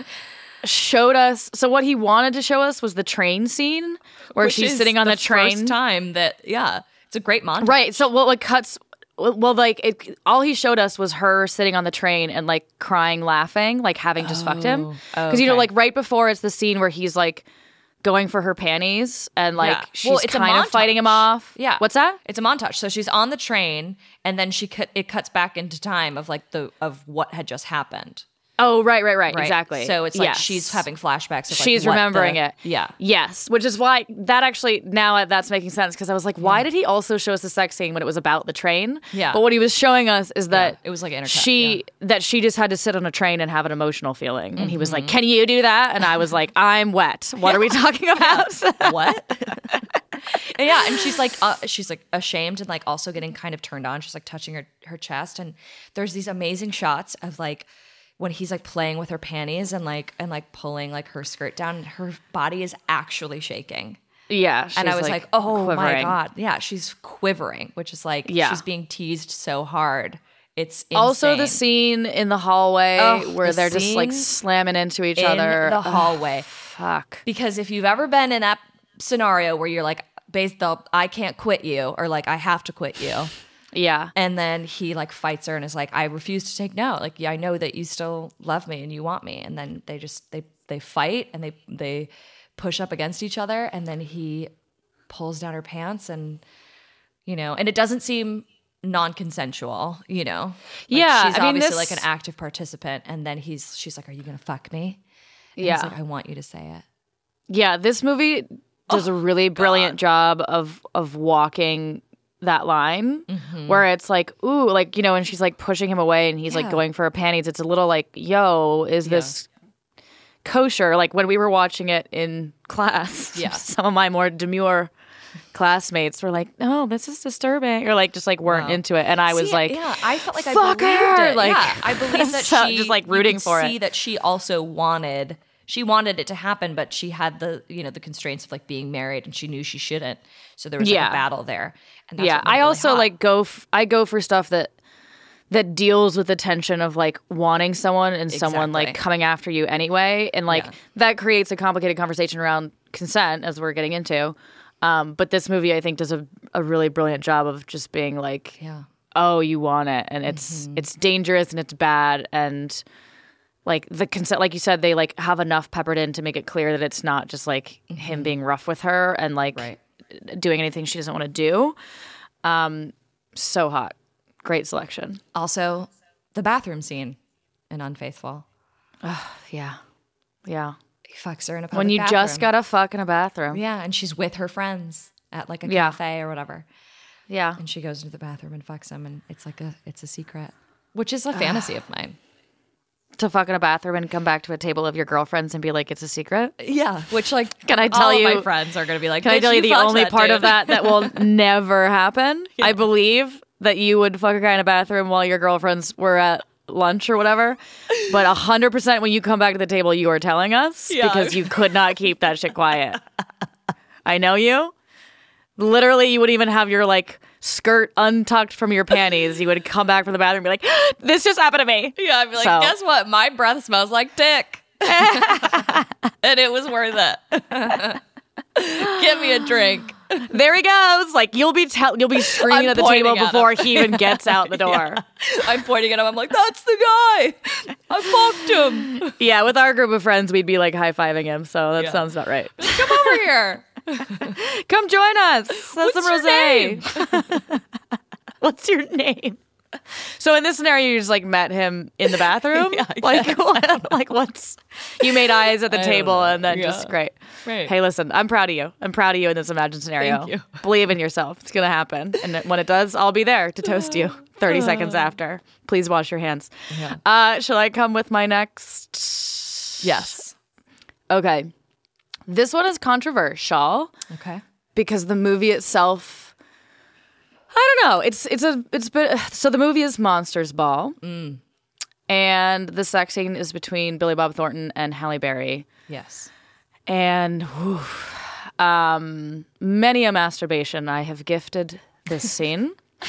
showed us, so what he wanted to show us was the train scene where Which she's is sitting on the, train. First time that yeah, it's a great montage. Right. So what like cuts well like it, all he showed us was her sitting on the train and like crying, laughing, like having just fucked him. Because you know, okay. like right before it's the scene where he's like going for her panties and like Yeah. she's Well, it's a kind of fighting him montage. off. Yeah. What's that? It's a montage. So she's on the train and then she cut it cuts back into time of like the of what had just happened. Oh, right, right, right. Right? Exactly. So it's like Yes. she's having flashbacks of like She's what remembering the- it. Yeah. Yes, which is why that actually now that's making sense because I was like, why did he also show us the sex scene when it was about the train? Yeah. But what he was showing us is that Yeah, it was like intercut, she that she just had to sit on a train and have an emotional feeling, and he was Mm-hmm. like, "Can you do that?" And I was like, "I'm wet. What are we talking about?" What? And yeah, and she's like uh, she's like ashamed and like also getting kind of turned on. She's like touching her her chest, and there's these amazing shots of like when he's like playing with her panties and like and like pulling like her skirt down, and her body is actually shaking. Yeah, And I she's, was like, oh my quivering. God. Yeah, she's quivering, which is like, Yeah. she's being teased so hard. It's insane. Also, the scene in the hallway Oh, where the they're just like scene slamming into each in other. the Ugh, hallway. fuck. Because if you've ever been in that scenario where you're like, based the I can't quit you, or like, I have to quit you. Yeah. And then he like fights her and is like, I refuse to take no. Like, yeah, I know that you still love me and you want me. And then they just, they, they fight and they, they push up against each other. And then he pulls down her pants and, you know, and it doesn't seem non-consensual, you know? Like, Yeah, she's I mean, obviously this- like an active participant. And then he's, she's like, are you going to fuck me? And Yeah. he's like, I want you to say it. Yeah, this movie does a really brilliant job of of walking that line where it's like, ooh, like, you know, and she's like pushing him away and he's like Yeah. going for her panties. It's a little like, yo, is this kosher? Like when we were watching it in class, Yeah. some of my more demure classmates were like, no, this is disturbing, or like just like weren't Wow. into it. And I was See, like, yeah, I felt like I fuck believed her! it. Like, yeah, I believe that so she just, like, you rooting could for see it. that she also wanted she wanted it to happen, but she had the you know the constraints of like being married, and she knew she shouldn't. So there was like Yeah. a battle there. And that's yeah, what made it I really also hot. like go. F- I go for stuff that that deals with the tension of like wanting someone and someone like Exactly. coming after you anyway, and like Yeah. that creates a complicated conversation around consent, as we're getting into. Um, but this movie, I think, does a, a really brilliant job of just being like, yeah. oh, you want it, and it's it's dangerous and it's bad, and like the consent, like you said, they like have enough peppered in to make it clear that it's not just like him being rough with her and like Right. doing anything she doesn't want to do. Um, so hot, great selection. Also, the bathroom scene in Unfaithful. Yeah, yeah. He fucks her in a public When you bathroom. just gotta fuck in a bathroom. yeah, and she's with her friends at like a Yeah. cafe or whatever, Yeah. and she goes into the bathroom and fucks him, and it's like a it's a secret, which is a fantasy of mine. To fuck in a bathroom and come back to a table of your girlfriends and be like, it's a secret. Yeah, which like Can I tell all of you- my friends are gonna be like, Can I "Bitch, tell you the fucked only that part dude." of that that will never happen? I believe that you would fuck a guy in a bathroom while your girlfriends were at lunch or whatever. But one hundred percent when you come back to the table, you are telling us Yeah. because you could not keep that shit quiet. I know you. Literally, you would even have your like skirt untucked from your panties. You would come back from the bathroom and be like, this just happened to me. Yeah, I'd be like, So- guess what? My breath smells like dick. And it was worth it. Give me a drink. There he goes. Like you'll be tell you'll be screaming I'm at the pointing table at him. before he even gets out the door. I'm pointing at him. I'm like, that's the guy. I fucked him. Yeah, with our group of friends, we'd be like high fiving him. So that Yeah. sounds about right. Come over here. Come join us. That's What's some your rosé. What's your name? So in this scenario, you just like met him in the bathroom? Yeah, I like, guess. what, like what's, you made eyes at the I table don't know. and then Yeah. just great. Right. Hey, listen, I'm proud of you. I'm proud of you in this imagined scenario. Thank you. Believe in yourself. It's going to happen. And when it does, I'll be there to toast you thirty seconds after. Please wash your hands. Yeah. Uh, shall I come with my next? Yes. Okay. This one is controversial Okay. because the movie itself, I don't know. It's it's a it's been so the movie is Monsters Ball, Mm. and the sex scene is between Billy Bob Thornton and Halle Berry, Yes. and whew, um, many a masturbation I have gifted this scene.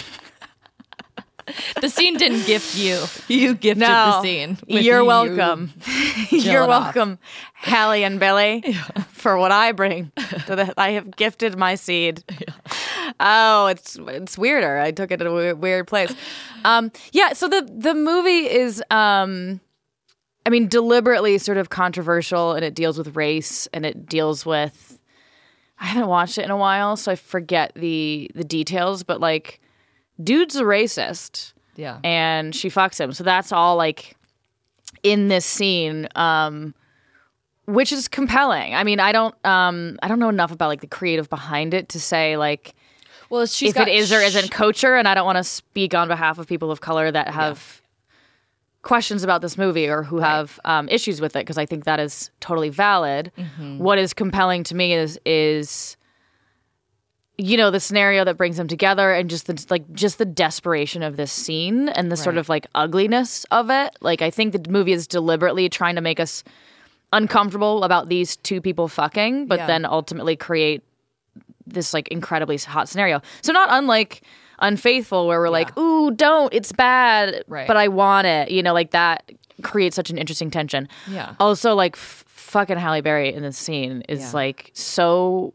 The scene didn't gift you. You gifted No, the scene. with you're you welcome. You're jilling off. welcome, Halle and Billy, for what I bring. To the, I have gifted my seed. Oh, it's it's weirder. I took it to a weird, weird place. Um, yeah. So the the movie is, um, I mean, deliberately sort of controversial, and it deals with race, and it deals with. I haven't watched it in a while, so I forget the the details. But like, dude's a racist. Yeah. And she fucks him. So that's all like in this scene, um, which is compelling. I mean, I don't, um, I don't know enough about like the creative behind it to say like Well, she's if got it is or sh- isn't kosher. And I don't want to speak on behalf of people of color that have questions about this movie or who have um, issues with it, because I think that is totally valid. Mm-hmm. What is compelling to me is is. you know, the scenario that brings them together and just the like just the desperation of this scene and the sort Right. of like ugliness of it. Like I think the movie is deliberately trying to make us uncomfortable about these two people fucking, but Yeah. then ultimately create this like incredibly hot scenario. So not unlike Unfaithful, where we're like, ooh, don't, it's bad, Right. but I want it. You know, like that creates such an interesting tension. Yeah. Also, like f- fucking Halle Berry in this scene is Yeah. like so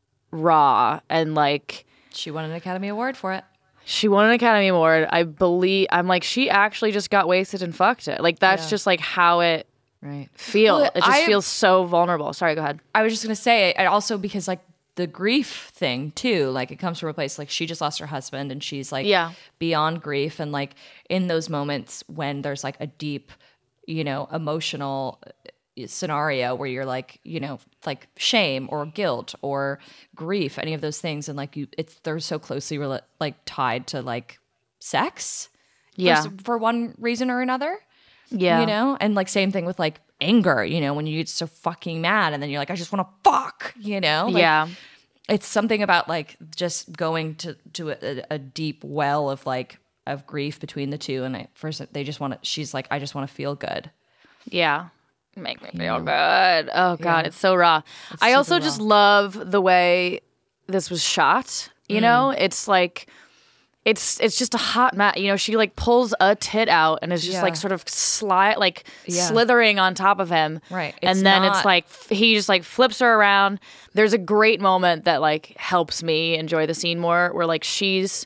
raw, and like She won an Academy Award for it. she won an Academy Award. I believe I'm like she actually just got wasted and fucked it. Like that's Yeah. just like how it Right. feels. Well, it just I- feels so vulnerable. Sorry, go ahead. I was just gonna say, and also because like the grief thing too, like it comes from a place like she just lost her husband and she's like Yeah. beyond grief, and like in those moments when there's like a deep, you know, emotional scenario where you're like, you know, like shame or guilt or grief, any of those things, and like you, it's they're so closely rela- like tied to like sex, for Yeah. s- for one reason or another. Yeah. You know? And like same thing with like anger, you know, when you get so fucking mad and then you're like, I just want to fuck, you know? Like, yeah. It's something about like just going to, to a, a deep well of like, of grief between the two. And I, first they just want to, she's like, I just want to feel good. Yeah. Make me feel good. Oh God, it's so raw. I also super just raw. love the way this was shot. You know, it's like it's it's just a hot mat. You know, she like pulls a tit out and is just Yeah. like sort of slide like Yeah. slithering on top of him. Right. It's and then it's not- like f- he just like flips her around. There's a great moment that like helps me enjoy the scene more, where like she's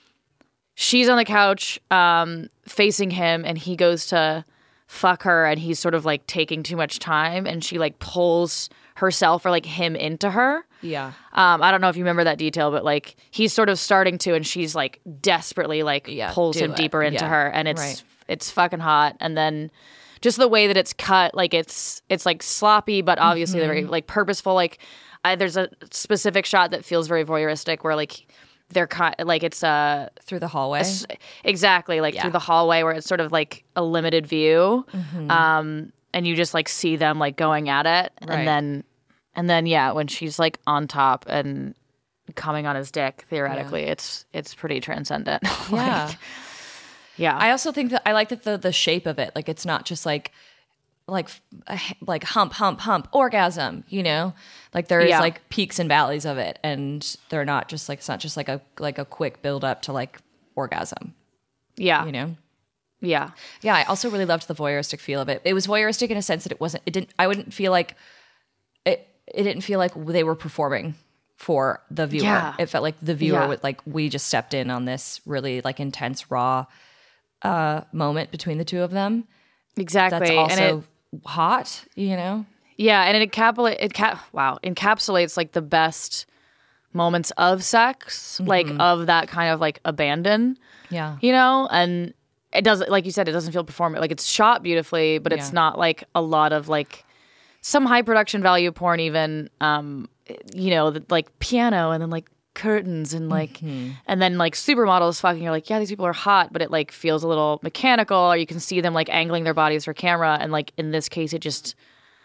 she's on the couch um facing him, and he goes to fuck her, and he's sort of like taking too much time, and she like pulls herself or like him into her. Yeah. Um, I don't know if you remember that detail, but like he's sort of starting to, and she's like desperately like Yeah, pulls do him it. deeper into Yeah, her, and it's right. it's fucking hot. And then just the way that it's cut, like it's it's like sloppy, but obviously Mm-hmm. very like purposeful. Like I, there's a specific shot that feels very voyeuristic, where like they're kind like it's a Through the hallway. S- exactly like Yeah. through the hallway, where it's sort of like a limited view, Mm-hmm. um and you just like see them like going at it, Right. and then and then yeah, when she's like on top and coming on his dick, theoretically it's it's pretty transcendent. Yeah. Like, yeah. I also think that I like that the the shape of it, like it's not just like like like hump hump hump orgasm, you know, like there's Yeah. like peaks and valleys of it, and they're not just like it's not just like a like a quick build up to like orgasm, yeah you know. yeah Yeah, I also really loved the voyeuristic feel of it. It was voyeuristic in a sense that it wasn't. It didn't. I wouldn't feel like it. It didn't feel like they were performing for the viewer. Yeah. It felt like the viewer Yeah. would like we just stepped in on this really like intense raw uh, moment between the two of them. exactly. That's also and it, hot, you know. yeah, and it encapsulate it cap wow encapsulates like the best moments of sex, mm-hmm. like of that kind of like abandon. Yeah. You know, and it doesn't, like you said, it doesn't feel performative. Like it's shot beautifully, but it's yeah. not like a lot of like some high production value porn even, um, you know, the, like piano and then like curtains and like, mm-hmm. and then like supermodels fucking, you're like, yeah, these people are hot, but it like feels a little mechanical, or you can see them like angling their bodies for camera. And like in this case, it just,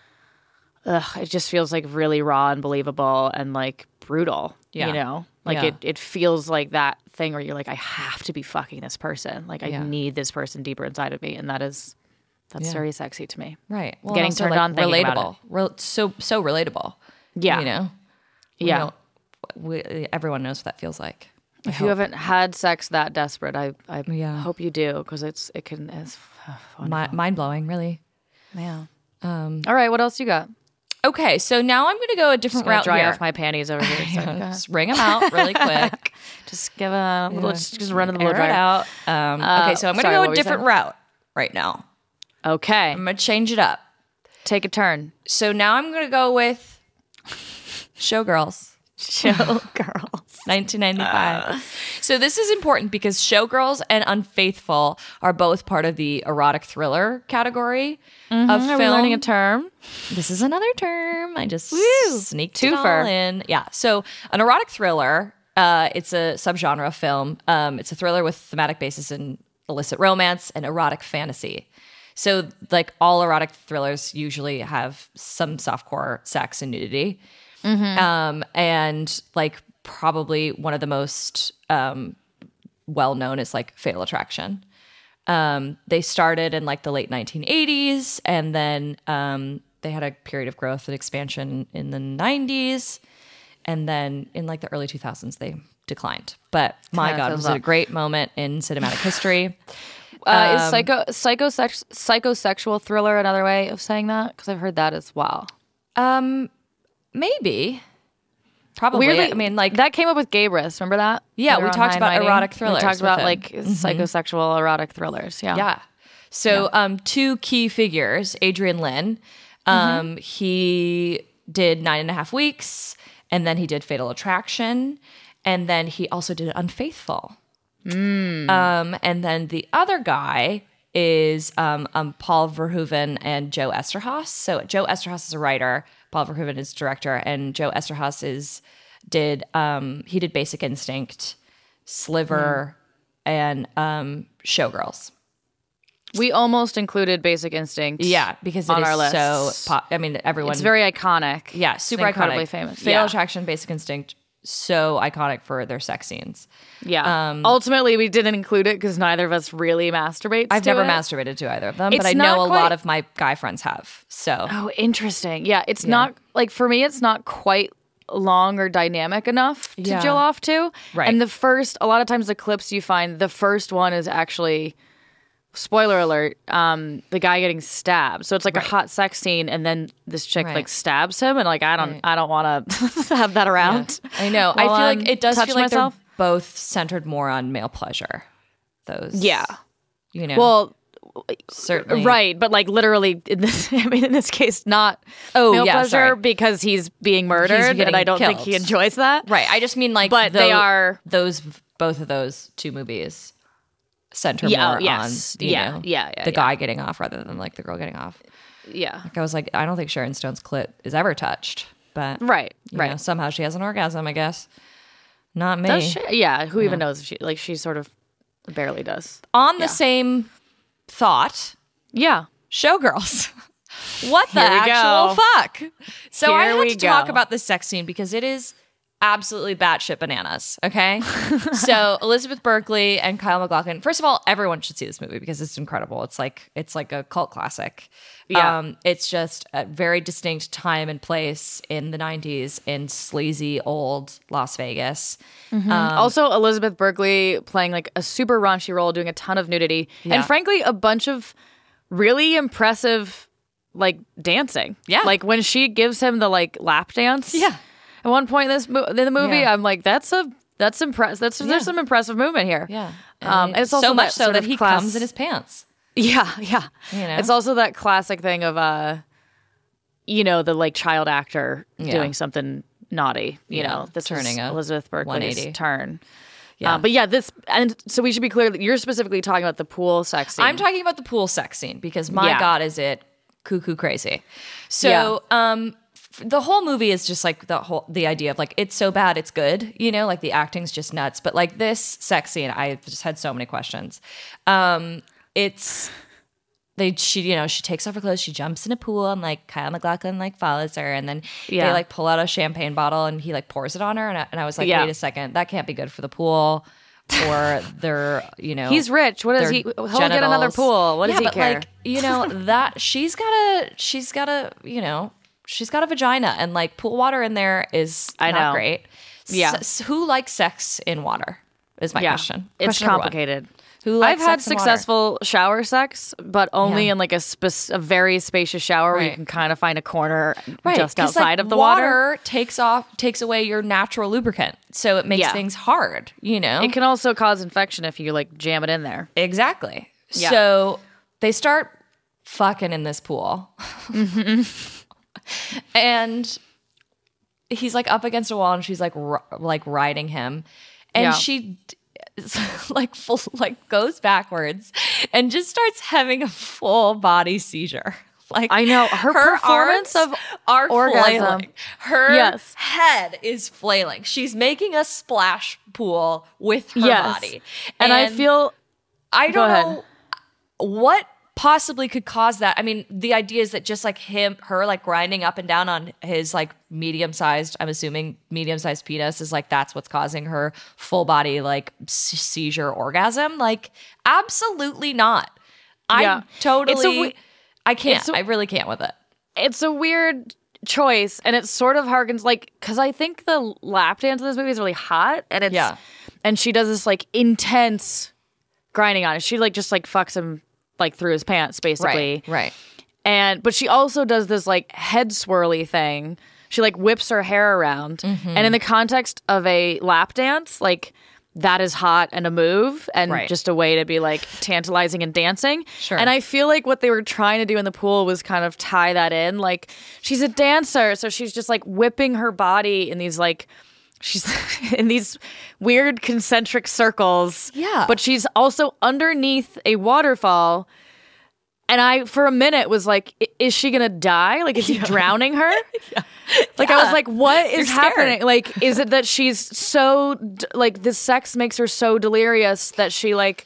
ugh, it just feels like really raw and believable and like brutal, yeah. you know? Like yeah. it, it feels like that thing where you're like, I have to be fucking this person. Like I yeah. need this person deeper inside of me. And that is, that's yeah. very sexy to me. Right. Well, Getting also, turned like, on thinking relatable. about it. Re- so, so relatable. Yeah. You know? We yeah. know, we, everyone knows what that feels like. I If hope. you haven't had sex that desperate, I, I Yeah. hope you do, because it's, it can, it's Mi- mind blowing, really. yeah. Um, All right. What else you got? okay. So now I'm going to go a different Just gonna route dry here. off my panties over here. So Yeah, just wring them out really quick. just give a little, Yeah. just, just run in the Air blow it dryer. out. Um, Uh, okay, so I'm going to sorry, go what a were you different saying? route right now. Okay. I'm going to change it up. Take a turn. So now I'm going to go with Showgirls. Showgirls. nineteen ninety-five. So this is important because Showgirls and Unfaithful are both part of the erotic thriller category Mm-hmm. of Are film. we learning a term? This is another term. I just Woo! sneaked it all Twofer. in. Yeah. So an erotic thriller, uh, it's a subgenre of film. Um, it's a thriller with thematic basis in illicit romance and erotic fantasy. So like all erotic thrillers usually have some softcore sex and nudity. Mm-hmm. Um, and like probably one of the most um, well-known is like Fatal Attraction. Um, they started in like the late nineteen eighties, and then um, they had a period of growth and expansion in the nineties, and then in like the early two thousands they declined. But my Kinda God, fills was it a up. great moment in cinematic history? Uh, is Um, psycho psychosex, psychosexual thriller another way of saying that? Because I've heard that as well. Um, maybe, probably. Weirdly, I mean, like that came up with Gabrus. Remember that? Yeah, They were we on talked High about and Mighty. erotic thrillers We talked with about him. like psychosexual erotic thrillers. Yeah. Yeah. So um, two key figures, Adrian Lynn, um, he did Nine and a Half Weeks, and then he did Fatal Attraction, and then he also did Unfaithful. Um, and then the other guy is um, um, Paul Verhoeven and Joe Esterhaus. So Joe Esterhaus is a writer, Paul Verhoeven is director, and Joe Esterhaus is did um, he did Basic Instinct, Sliver, and um, Showgirls. We almost included Basic Instinct. Yeah, because it on is our list. so pop. I mean, everyone. It's very iconic. yeah, super It's incredibly iconic. famous. Fatal Yeah. Attraction, Basic Instinct, so iconic for their sex scenes. Yeah. Um, Ultimately, we didn't include it because neither of us really masturbates. I've to never it. masturbated to either of them, It's but I not know a quite- lot of my guy friends have. So Oh, interesting. Yeah, it's not like for me. It's not quite long or dynamic enough to Yeah. jill off to. Right. And the first, a lot of times, the clips you find, the first one is actually. Spoiler alert, um, the guy getting stabbed. So it's like a hot sex scene, and then this chick Right. like stabs him, and like I don't, Right. I don't want to have that around. I know. I while feel I'm like it does feel touching like myself. they're both centered more on male pleasure. Those, Yeah. you know. Well, certainly, right, but like literally in this, I mean, in this case, not Oh, male yeah, pleasure sorry. because he's being murdered, getting and I don't think killed. he enjoys that. Right. I just mean like, But they tho- are- those both of those two movies center Yeah, more yes. on you Yeah, know, yeah, yeah, the yeah. guy getting off rather than like the girl getting off. Yeah, Like I was like, I don't think Sharon Stone's clit is ever touched, but right, you right. know, somehow she has an orgasm. I guess not me. Does she? Yeah, who even knows if she like she sort of barely does. On the same thought, Yeah. Showgirls. What the Here we actual go. fuck? So I Here had we to talk go. about this sex scene because it is absolutely batshit bananas. Okay, so Elizabeth Berkley and Kyle MacLachlan. First of all, everyone should see this movie because it's incredible. It's like it's like a cult classic. Yeah. Um, it's just a very distinct time and place in the nineties in sleazy old Las Vegas. Um, also, Elizabeth Berkley playing like a super raunchy role, doing a ton of nudity, Yeah. and frankly, a bunch of really impressive like dancing. Yeah. like when she gives him the like lap dance. Yeah. At one point in this mo- in the movie, Yeah. I'm like, that's a that's impressive. That's Yeah. there's some impressive movement here. Yeah, Um, and it's also so much that so sort that of he class- comes in his pants. Yeah, yeah. You know? It's also that classic thing of uh, you know, the like child actor Yeah. doing something naughty. You Yeah, know, this turning was a Elizabeth Berkley's one eighty. turn. Yeah. Uh, but yeah, this and so we should be clear that you're specifically talking about the pool sex scene. I'm talking about the pool sex scene because my Yeah. God, is it cuckoo crazy. So Yeah. um, f- the whole movie is just like the whole the idea of like it's so bad it's good, you know, like the acting's just nuts. But like this sex scene, I just had so many questions. Um, it's they she you know she takes off her clothes, she jumps in a pool, and like Kyle MacLachlan like follows her, and then Yeah. they like pull out a champagne bottle and he like pours it on her, and I, and I was like, Yeah. wait a second, that can't be good for the pool. Or they're, you know, He's rich. What does their he? He'll get another genitals. pool. What does yeah, he but care? like, you know, that she's got a, she's got a, you know, she's got a vagina, and like pool water in there is I not know. great. Yeah. S- who likes sex in water? Is my yeah, question. it's Question number one. complicated. Who I've likes had sex in water? successful shower sex, but only Yeah. in like a, spec- a very spacious shower where you Right. can kind of find a corner Right, just 'cause, outside like, of the water. water takes off, takes away your natural lubricant, so it makes Yeah. things hard. You know, It can also cause infection if you like jam it in there. Exactly. Yeah. So they start fucking in this pool. And he's like up against a wall and she's like r- like riding him. And Yeah. she d- like full, like goes backwards and just starts having a full body seizure. Like I know. Her performance arms of are orgasm. flailing. Her Yes. head is flailing. She's making a splash pool with her Yes. body. And, I feel I Go don't ahead. know what possibly could cause that. I mean, the idea is that just like him, her like grinding up and down on his like medium sized, I'm assuming medium sized penis is like that's what's causing her full body like se- seizure orgasm. Like, absolutely not. Yeah. I totally, It's a we- I can't. it's a- I really can't with it. it's a weird choice, and it sort of harkens like because I think the lap dance in this movie is really hot, and it's Yeah. and she does this like intense grinding on it. She like just like fucks him like through his pants basically, Right. Right. and but she also does this like head swirly thing. She like whips her hair around, Mm-hmm. and in the context of a lap dance, like that is hot and a move and Right. just a way to be like tantalizing and dancing. Sure. And I feel like what they were trying to do in the pool was kind of tie that in. Like she's a dancer, so she's just like whipping her body in these like she's in these weird concentric circles. Yeah. But she's also underneath a waterfall. And I, for a minute, was like, "I- is she gonna die? Like, is he drowning her? Like, I was like, what is You're scared. happening? Like, is it that she's so, d- like, this sex makes her so delirious that she, like,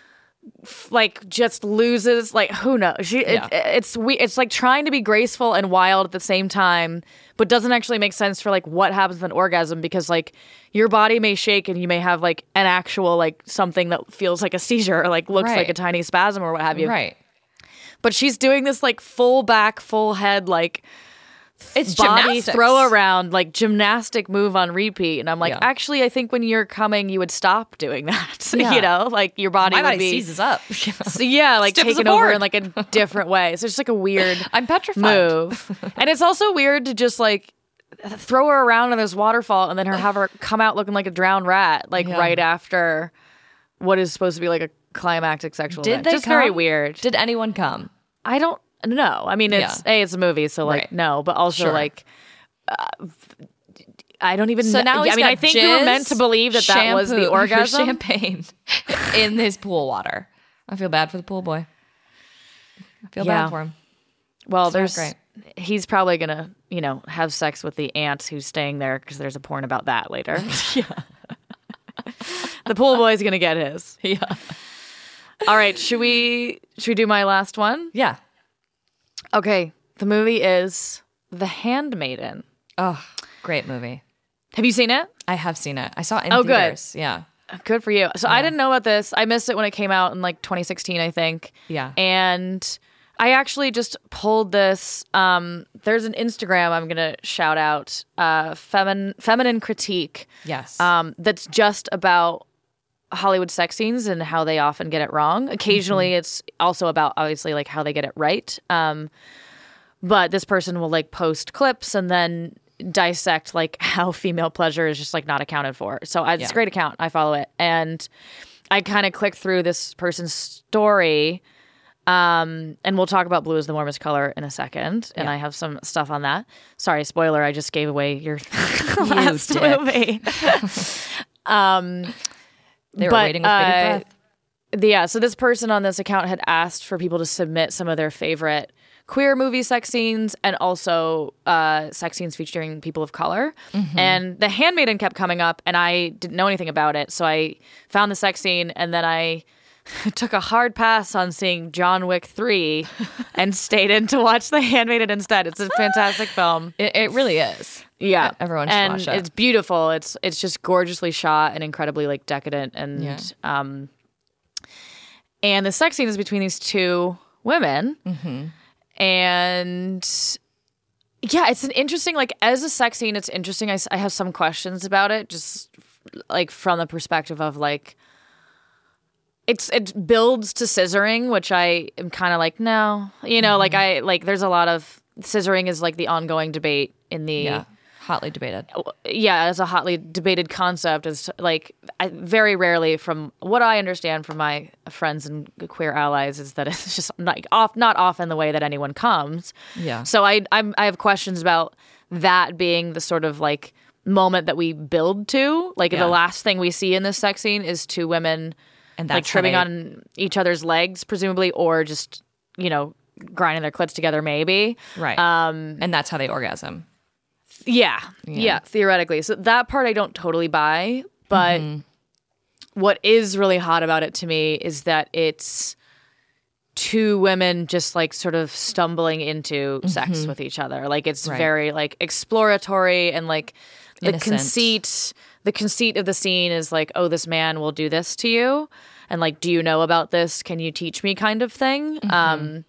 f- like, just loses, like, who knows? She, Yeah. it, it's, we, it's like trying to be graceful and wild at the same time, but doesn't actually make sense for, like, what happens with an orgasm because, like, your body may shake and you may have, like, an actual, like, something that feels like a seizure or, like, looks Right. like a tiny spasm or what have you. Right. But she's doing this like full back, full head, like It's body gymnastics. throw around, like gymnastic move on repeat. And I'm like, Yeah. actually, I think when you're coming, you would stop doing that. Yeah. You know, like your body My would body be seizes up. So, yeah, like Stiff as a taken over board. in like a different way. So it's just like a weird I'm petrified. move. And it's also weird to just like throw her around in this waterfall and then her have her come out looking like a drowned rat, like Yeah. right after what is supposed to be like a climactic sexual Did event. they Just very come? weird. Did anyone come? I don't know. I mean, it's Yeah. a it's a movie, so like Right. no, but also Sure. like uh, I don't even. So know. now I he's mean, got I think we were jizz, meant to believe that that was the shampoo, orgasm. champagne in his pool water. I feel bad for the pool boy. I feel Yeah. bad for him. Well, It's not there's great. he's probably gonna you know have sex with the aunt who's staying there because there's a porn about that later. Yeah, the pool boy's gonna get his. Yeah. All right, should we should we do my last one? Yeah. Okay, the movie is The Handmaiden. Oh, great movie. Have you seen it? I have seen it. I saw it in Oh, good. theaters. Yeah. Good for you. So I didn't know about this. I missed it when it came out in like twenty sixteen, I think. Yeah. And I actually just pulled this. Um, there's an Instagram I'm gonna shout out, uh, femin- feminine critique. Yes. Um, that's just about Hollywood sex scenes and how they often get it wrong. Occasionally, Mm-hmm. it's also about obviously like how they get it right. Um, but this person will like post clips and then dissect like how female pleasure is just like not accounted for. So I, it's Yeah. a great account. I follow it, and I kind of clicked through this person's story Um, and we'll talk about blue is the warmest color in a second, and Yeah. I have some stuff on that. Sorry, spoiler, I just gave away your last dick. movie. um, They were but, waiting with uh, bated breath. Yeah, so this person on this account had asked for people to submit some of their favorite queer movie sex scenes and also uh, sex scenes featuring people of color. Mm-hmm. And The Handmaiden kept coming up, and I didn't know anything about it. So I found the sex scene, and then I took a hard pass on seeing John Wick three and stayed in to watch The Handmaiden instead. It's a fantastic film. It, it really is. Yeah, Everyone should and watch it. it's beautiful. It's it's just gorgeously shot and incredibly like decadent, and Yeah. um, and the sex scene is between these two women, Mm-hmm. and yeah, it's an interesting like as a sex scene. It's interesting. I, s- I have some questions about it, just like from the perspective of like. It's it builds to scissoring, which I am kind of like no, you know, Mm-hmm. like I like. There's a lot of scissoring is like the ongoing debate in the Yeah. Hotly debated. yeah, as a hotly debated concept, is like I, very rarely, from what I understand from my friends and queer allies, is that it's just like off, not often the way that anyone comes. Yeah. So I I'm, I have questions about that being the sort of like moment that we build to. Like Yeah. the last thing we see in this sex scene is two women And like that's how trimming they- on each other's legs, presumably, or just you know grinding their clits together, maybe. Right. Um, and that's how they orgasm. Yeah, yeah, theoretically. So that part I don't totally buy, but what is really hot about it to me is that it's two women just like sort of stumbling into sex with each other. Like it's Right. very like exploratory and like the Innocent. conceit the conceit of the scene is like, oh, this man will do this to you, and like, do you know about this? Can you teach me? Kind of thing. Um,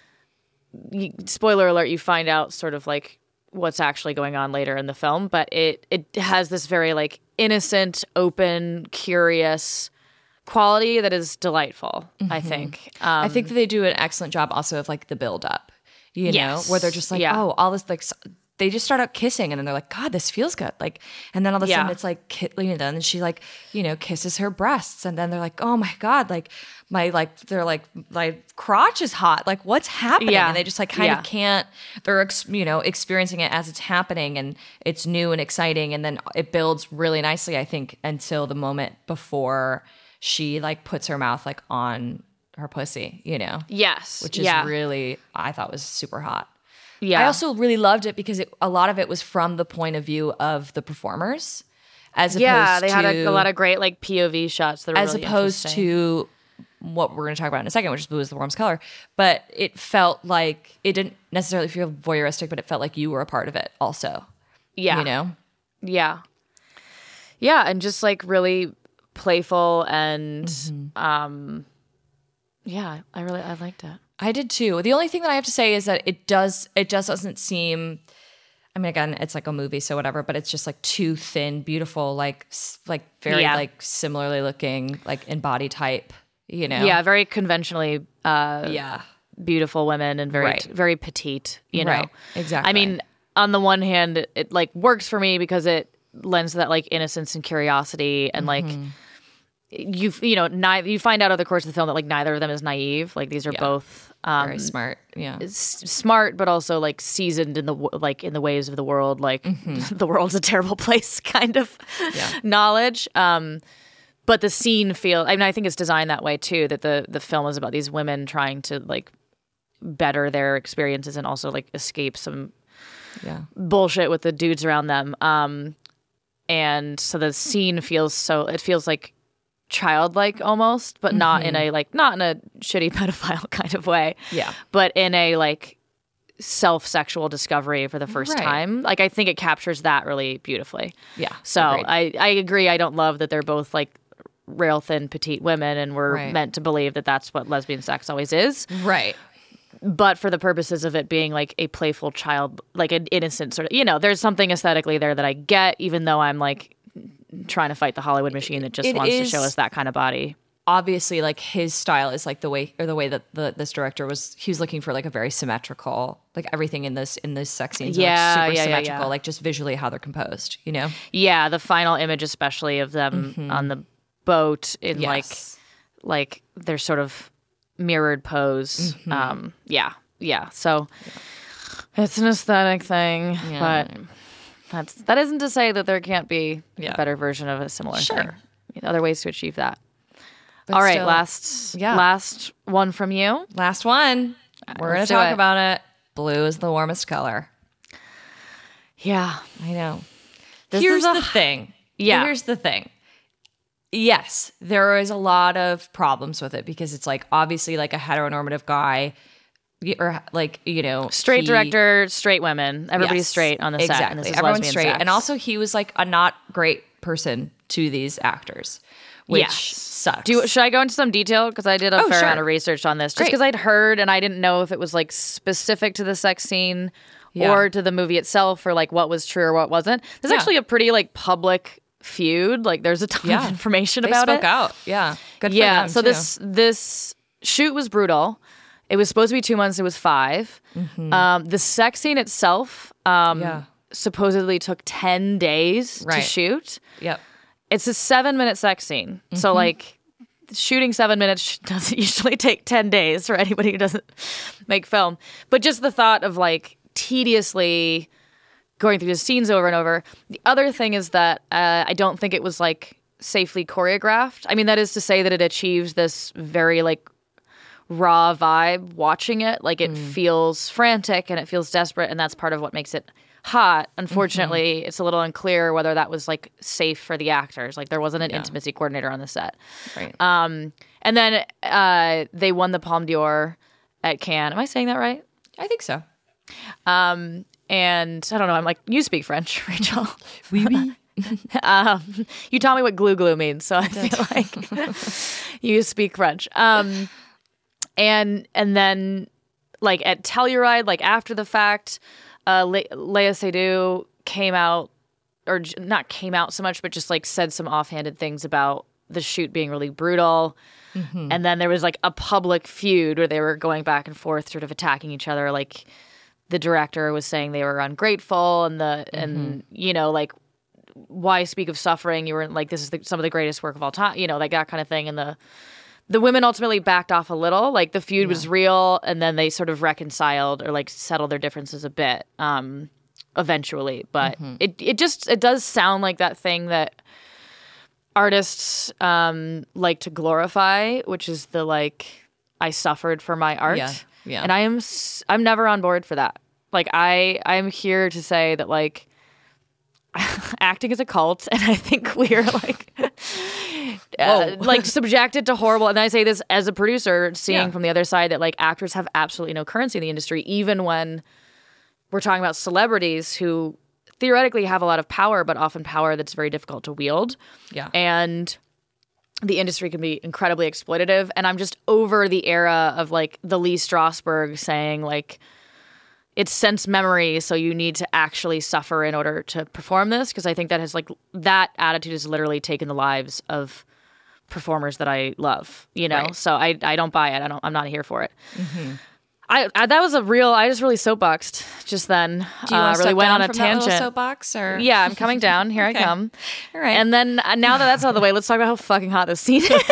you, spoiler alert: you find out sort of like what's actually going on later in the film, but it it has this very like innocent, open, curious quality that is delightful. I think. Um, I think that they do an excellent job also of like the build up, you Yes. know, where they're just like, Yeah. oh, all this like, s- they just start out kissing and then they're like, God, this feels good. Like, and then all of a Yeah. sudden it's like, ki- you know, and she like, you know, kisses her breasts. And then they're like, oh my God, like my, like, they're like, my crotch is hot. Like what's happening? Yeah. And they just like kind Yeah. of can't, they're, ex- you know, experiencing it as it's happening and it's new and exciting. And then it builds really nicely, I think, until the moment before she like puts her mouth like on her pussy, you know, yes, which is yeah. really, I thought was super hot. yeah. I also really loved it because it, a lot of it was from the point of view of the performers, as opposed yeah, they to had a, a lot of great like P O V shots that were as really opposed interesting. to what we're going to talk about in a second, which is blue is the warmest color. But it felt like it didn't necessarily feel voyeuristic, but it felt like you were a part of it also. yeah, You know, yeah, yeah, and just like really playful and Mm-hmm. um, yeah, I really I liked it. I did too. The only thing that I have to say is that it does it just doesn't seem. I mean, again, it's like a movie, so whatever. But it's just like too thin, beautiful, like s- like very Yeah. like similarly looking, like in body type. You know, Yeah, very conventionally uh, yeah, beautiful women and very Right. very petite. You know, Right. Exactly. I mean, on the one hand, it, it like works for me because it lends to that like innocence and curiosity, and like Mm-hmm. you you know neither you find out over the course of the film that like neither of them is naive. Like these are Yeah. both um, very smart. Yeah, s- smart, but also like seasoned in the w- like in the ways of the world. Like the world's a terrible place, kind of Mm-hmm. Yeah. knowledge. Um, but the scene feel. I mean, I think it's designed that way too. That the the film is about these women trying to like better their experiences and also like escape some yeah, bullshit with the dudes around them. Um, and so the scene feels so. It feels like childlike almost, but not in a like not in a shitty pedophile kind of way. Yeah. But in a like self-sexual discovery for the first Right. time. Like I think it captures that really beautifully. yeah. So Agreed. I I agree. I don't love that they're both like rail thin petite women and we're Right. meant to believe that that's what lesbian sex always is. right. But for the purposes of it being like a playful child, like an innocent sort of, you know, there's something aesthetically there that I get, even though I'm like trying to fight the Hollywood machine that just It wants is- to show us that kind of body. Obviously, like his style is like the way or the way that the this director was. He was looking for like a very symmetrical, like everything in this in this sex scenes, are, Yeah, like super yeah, yeah, symmetrical, yeah. like just visually how they're composed. You know, Yeah, the final image, especially of them on the boat in Yes. like, like they're sort of mirrored pose. Mm-hmm. Um, yeah, yeah. So yeah. It's an aesthetic thing, yeah. but that's that isn't to say that there can't be yeah. a better version of a similar sure. thing. You know, other ways to achieve that. But All right, still, last yeah. last one from you. Last one. We're going to talk it. about it. Blue is the warmest color. Yeah, I know. This Here's the a, thing. Yeah. Here's the thing. Yes, there is a lot of problems with it because it's like obviously like a heteronormative guy or like, you know. Straight he, director, straight women. Everybody's yes, straight on the exactly. set. And this is Everyone's straight. sex. And also he was like a not great person to these actors, which yes. sucks. Do you, should I go into some detail? Because I did a oh, fair sure. amount of research on this. Just because I'd heard and I didn't know if it was like specific to the sex scene yeah. or to the movie itself or like what was true or what wasn't. There's yeah. actually a pretty like public feud. Like there's a ton yeah. of information they about spoke it. out. Yeah. Good for yeah. them So too. this this shoot was brutal. It was supposed to be two months. It was five. Mm-hmm. Um, the sex scene itself um, yeah. supposedly took ten days right. to shoot. Yep. It's a seven minute sex scene. Mm-hmm. So like shooting seven minutes doesn't usually take ten days for anybody who doesn't make film. But just the thought of like tediously going through the scenes over and over. The other thing is that uh, I don't think it was like safely choreographed. I mean, that is to say that it achieves this very like raw vibe watching it. Like it mm. feels frantic and it feels desperate, and that's part of what makes it hot. Unfortunately, mm-hmm. it's a little unclear whether that was like safe for the actors. Like there wasn't an yeah. intimacy coordinator on the set. Right. Um, and then uh, they won the Palme d'Or at Cannes. Am I saying that right? I think so. Um, and I don't know. I'm like, you speak French, Rachel. Oui, oui. um, you taught me what glue glue means, so I feel like you speak French. Um, and and then like at Telluride, like after the fact, uh, Le- Léa Seydoux came out, or j- not came out so much, but just like said some offhanded things about the shoot being really brutal. Mm-hmm. And then there was like a public feud where they were going back and forth, sort of attacking each other. Like the director was saying they were ungrateful, and the mm-hmm. and you know like why speak of suffering? You were like this is the, some of the greatest work of all time. You know, like that kind of thing. And the the women ultimately backed off a little. Like the feud yeah. was real, and then they sort of reconciled or like settled their differences a bit um, eventually. But mm-hmm. it it just it does sound like that thing that artists um, like to glorify, which is the like I suffered for my art. Yeah. Yeah. And I am I'm never on board for that. Like I I'm here to say that like acting is a cult, and I think we're like uh, like subjected to horrible. And I say this as a producer, seeing yeah. from the other side that like actors have absolutely no currency in the industry, even when we're talking about celebrities who theoretically have a lot of power, but often power that's very difficult to wield. Yeah, and the industry can be incredibly exploitative. And I'm just over the era of like the Lee Strasberg saying like, it's sense memory, so you need to actually suffer in order to perform this. Because I think that has like, that attitude has literally taken the lives of performers that I love, you know? Right. So I I don't buy it. I don't, I'm not here for it. Mm-hmm. I, I that was a real. I just really soapboxed just then. Do you uh, want to really step went down on a from tangent. That little soapbox, or yeah, I'm coming down. Here okay. I come. All right. And then uh, now that that's out of the way, let's talk about how fucking hot this scene is. Because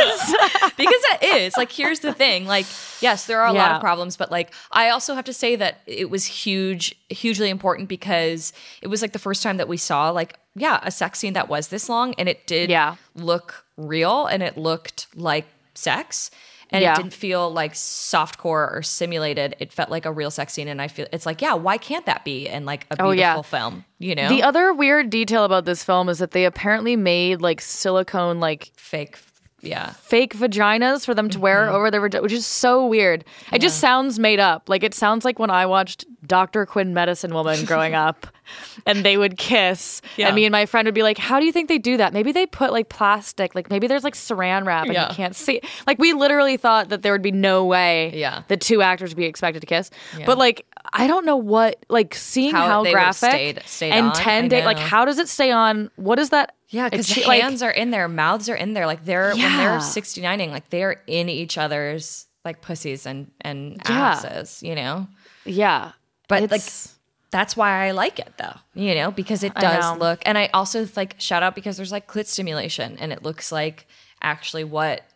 it is. Like, here's the thing. Like, yes, there are a yeah. lot of problems, but like, I also have to say that it was huge, hugely important because it was like the first time that we saw like, yeah, a sex scene that was this long, and it did yeah. look real, and it looked like sex. And yeah. it didn't feel like softcore or simulated. It felt like a real sex scene. And I feel it's like, yeah, why can't that be in like a beautiful oh, yeah. film? You know? The other weird detail about this film is that they apparently made like silicone, like fake, yeah, fake vaginas for them to wear mm-hmm. over their vagina, which is so weird. Yeah. It just sounds made up. Like it sounds like when I watched Doctor Quinn Medicine Woman growing up. And they would kiss. Yeah. And me and my friend would be like, how do you think they do that? Maybe they put like plastic, like maybe there's like saran wrap and yeah. you can't see. Like we literally thought that there would be no way yeah. the two actors would be expected to kiss. Yeah. But like, I don't know what, like seeing how, how graphic stayed, stayed and on, ten days, like how does it stay on? What is that? Yeah, because the like, hands are in there, mouths are in there. Like they're, yeah. when they're sixty-nining, like they're in each other's like pussies and, and yeah. asses, you know? Yeah. But it's, like, that's why I like it though, you know, because it does look, and I also like shout out because there's like clit stimulation, and it looks like actually what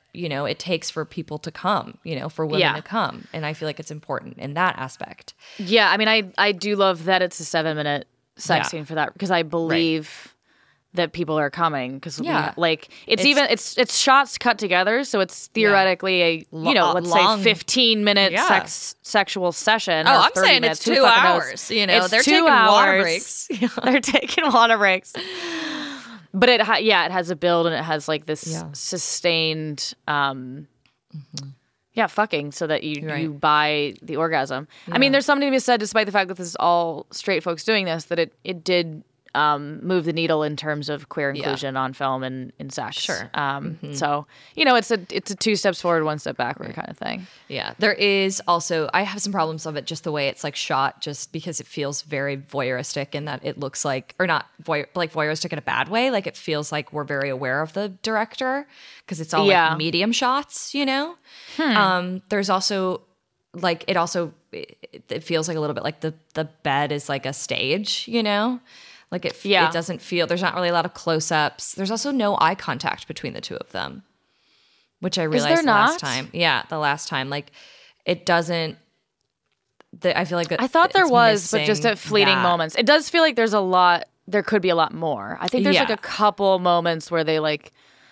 you know, it takes for people to come, you know, for women Yeah. to come. And I feel like it's important in that aspect. Yeah, I mean, I I do love that it's a seven minute sex Yeah. scene for that because I believe that people are coming because Yeah. like it's, It's- even it's it's shots cut together, so it's theoretically a you know Lo- let's long- say fifteen minute Yeah. sex sexual session. Oh, or I'm thirty saying minutes, it's who two fucking knows? hours, you know, It's they're two taking water hours. breaks. They're taking water breaks. But it ha- yeah, it has a build and it has like this Yeah. sustained um yeah, fucking so that you Right. you buy the orgasm. I mean, there's something to be said, despite the fact that this is all straight folks doing this, that it it did um, move the needle in terms of queer inclusion on film and in sex. Sure. Um, So you know, it's a it's a two steps forward, one step backward kind of thing. Yeah, there is also, I have some problems of it, just the way it's like shot, just because it feels very voyeuristic in that it looks like, or not voyeur, like voyeuristic in a bad way. Like it feels like we're very aware of the director because it's all Yeah. like medium shots, you know? Um, there's also like, it also, it, it feels like a little bit like the, the bed is like a stage, you know? Like it, Yeah. it doesn't feel, there's not really a lot of close ups. There's also no eye contact between the two of them, which I realized there the last not? time. Yeah, the last time. Like, it doesn't. The, I feel like it, I thought there it's was, but just missing at fleeting that. moments. It does feel like there's a lot. There could be a lot more. I think there's like Yeah. a couple moments where they like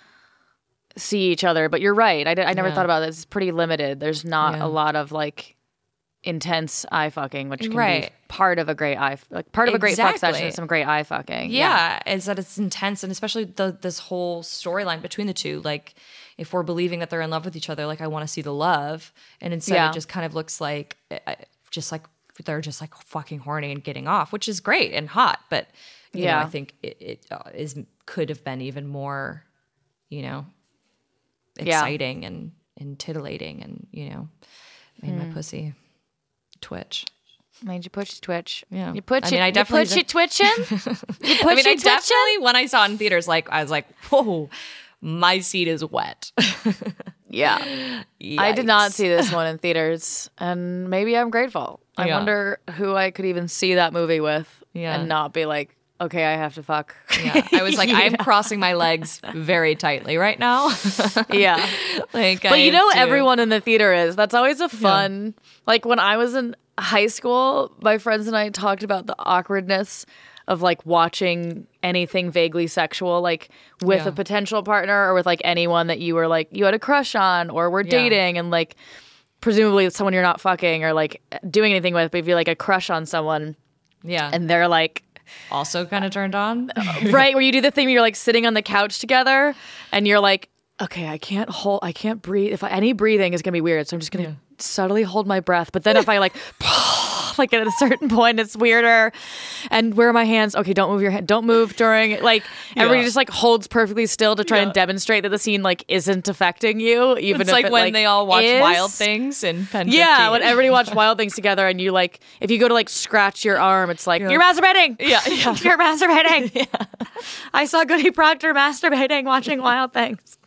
see each other. But you're right. I, did, I never Yeah. thought about this. It's pretty limited. There's not Yeah. a lot of like intense eye fucking, which can be Right. part of a great eye, like part of a great fuck Exactly. session is some great eye fucking. Yeah, is that it's intense, and especially the this whole storyline between the two. Like, if we're believing that they're in love with each other, like I want to see the love, and instead Yeah. it just kind of looks like, uh, just like they're just like fucking horny and getting off, which is great and hot. But you know, Yeah. I think it, it uh, is could have been even more, you know, Yeah. exciting and and titillating, and you know, made Hmm. my pussy twitch. Made you push twitch. Yeah. You put I you, mean, I you definitely put you twitching. You put I mean, you I twitching. definitely, when I saw it in theaters, like, I was like, whoa, my seat is wet. Yeah. I did not Yikes. see this one in theaters, and maybe I'm grateful. I Yeah. wonder who I could even see that movie with Yeah. and not be like, okay, I have to fuck. Yeah. I was like, I'm crossing my legs very tightly right now. yeah. like, But I you know what do- everyone in the theater is. That's always a fun, like when I was in high school, my friends and I talked about the awkwardness of like watching anything vaguely sexual, like with Yeah. a potential partner or with like anyone that you were like, you had a crush on or were dating and like presumably someone you're not fucking or like doing anything with, but if you're like a crush on someone Yeah. and they're like, also kind of turned on. right, where you do the thing where you're like sitting on the couch together and you're like, okay, I can't hold, I can't breathe. If I, any breathing is gonna be weird, so I'm just gonna subtly hold my breath. But then if I like, like at a certain point, it's weirder. And where are my hands? Okay, don't move your hand. Don't move during. Like everybody just like holds perfectly still to try and demonstrate that the scene like isn't affecting you. Even It's if like it, when they all watch is. Wild Things and Pen Yeah, fifteen. when everybody watched Wild Things together, and you like, if you go to like scratch your arm, it's like you're, masturbating. Yeah, yeah. You're masturbating. I saw Goody Proctor masturbating watching Wild Things.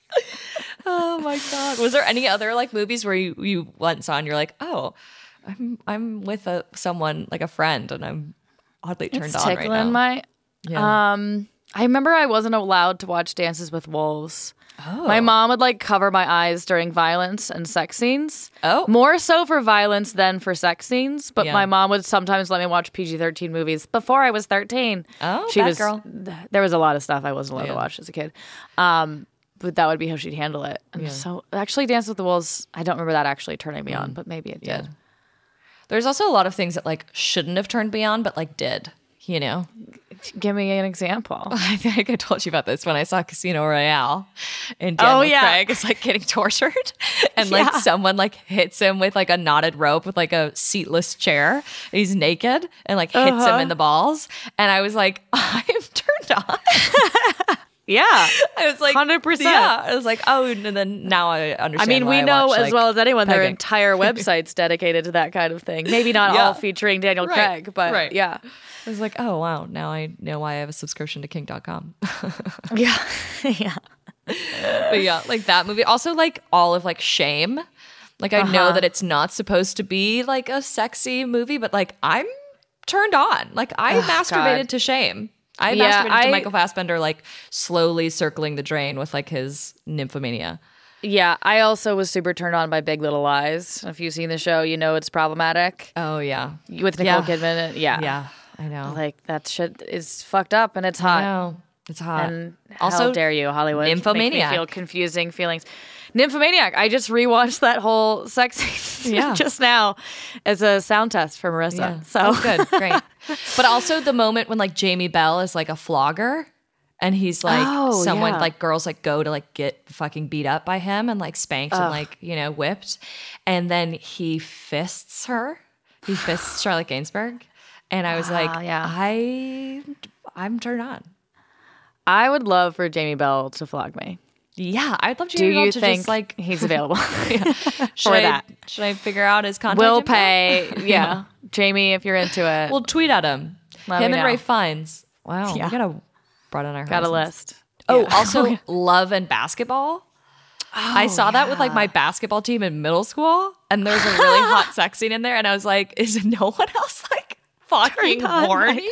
Oh my god! Was there any other like movies where you you once saw and you're like, oh, I'm I'm with a someone like a friend and I'm oddly turned It's on right tickling now. my. Yeah. Um, I remember I wasn't allowed to watch Dances with Wolves. Oh. My mom would like cover my eyes during violence and sex scenes. Oh. More so for violence than for sex scenes. But Yeah. my mom would sometimes let me watch P G thirteen movies before I was thirteen. Oh, she bad was. girl. th- There was a lot of stuff I wasn't allowed Yeah. to watch as a kid. Um, but that would be how she'd handle it. And Yeah. so actually, Dance with the Wolves. I don't remember that actually turning me on, but maybe it Yeah. did. There's also a lot of things that like shouldn't have turned me on, but like did. You know, Give me an example. I think I told you about this when I saw Casino Royale, and Daniel Oh, yeah. Craig is like getting tortured, and like Yeah. someone like hits him with like a knotted rope with like a seatless chair. He's naked and like hits Uh-huh. him in the balls, and I was like, I'm turned on. Yeah. I was like, one hundred percent. Yeah, I was like, oh, and then now I I understand. mean, why we I know watch, as like, well as anyone there are pegging. entire websites dedicated to that kind of thing. Maybe not Yeah. all featuring Daniel Right, Craig, but right. yeah. I was like, oh wow, now I know why I have a subscription to King dot com. Yeah. yeah. But yeah, like that movie. Also, like all of like Shame. Like I know Uh-huh. that it's not supposed to be like a sexy movie, but like I'm turned on. Like I masturbated God. to Shame. I Yeah, masturbated to I- Michael Fassbender, like slowly circling the drain with like his nymphomania. Yeah, I also was super turned on by Big Little Lies. If you've seen the show, you know it's problematic. Oh, yeah. With Nicole Yeah. Kidman. Yeah. Yeah, I know. Like, that shit is fucked up and it's I hot. know. It's hot. And Also, how dare you, Hollywood? Nymphomaniac. Make me feel confusing feelings. Nymphomaniac. I just rewatched that whole sex scene Yeah. just now as a sound test for Marissa. Yeah. So Oh, good. Great. But also the moment when like Jamie Bell is like a flogger and he's like Oh, someone yeah. like girls like go to like get fucking beat up by him and like spanked and like, you know, whipped. And then he fists her. He fists Charlotte Gainsbourg. And I was like, yeah. I I'm turned on. I would love for Jamie Bell to flog me. Yeah, I'd love Do Jamie Bell you to think just like he's available? should for I, that. Should I figure out his contact? We'll info? pay. Yeah. Jamie, if you're into it. We'll tweet at him. Let him me and know. Ray Fiennes. Wow, Yeah. we gotta broaden our got a horizons. list. Oh, Yeah. also Love and Basketball. I saw that with like my basketball team in middle school, and there's a really hot sex scene in there, and I was like, is no one else like fucking Turned on horny?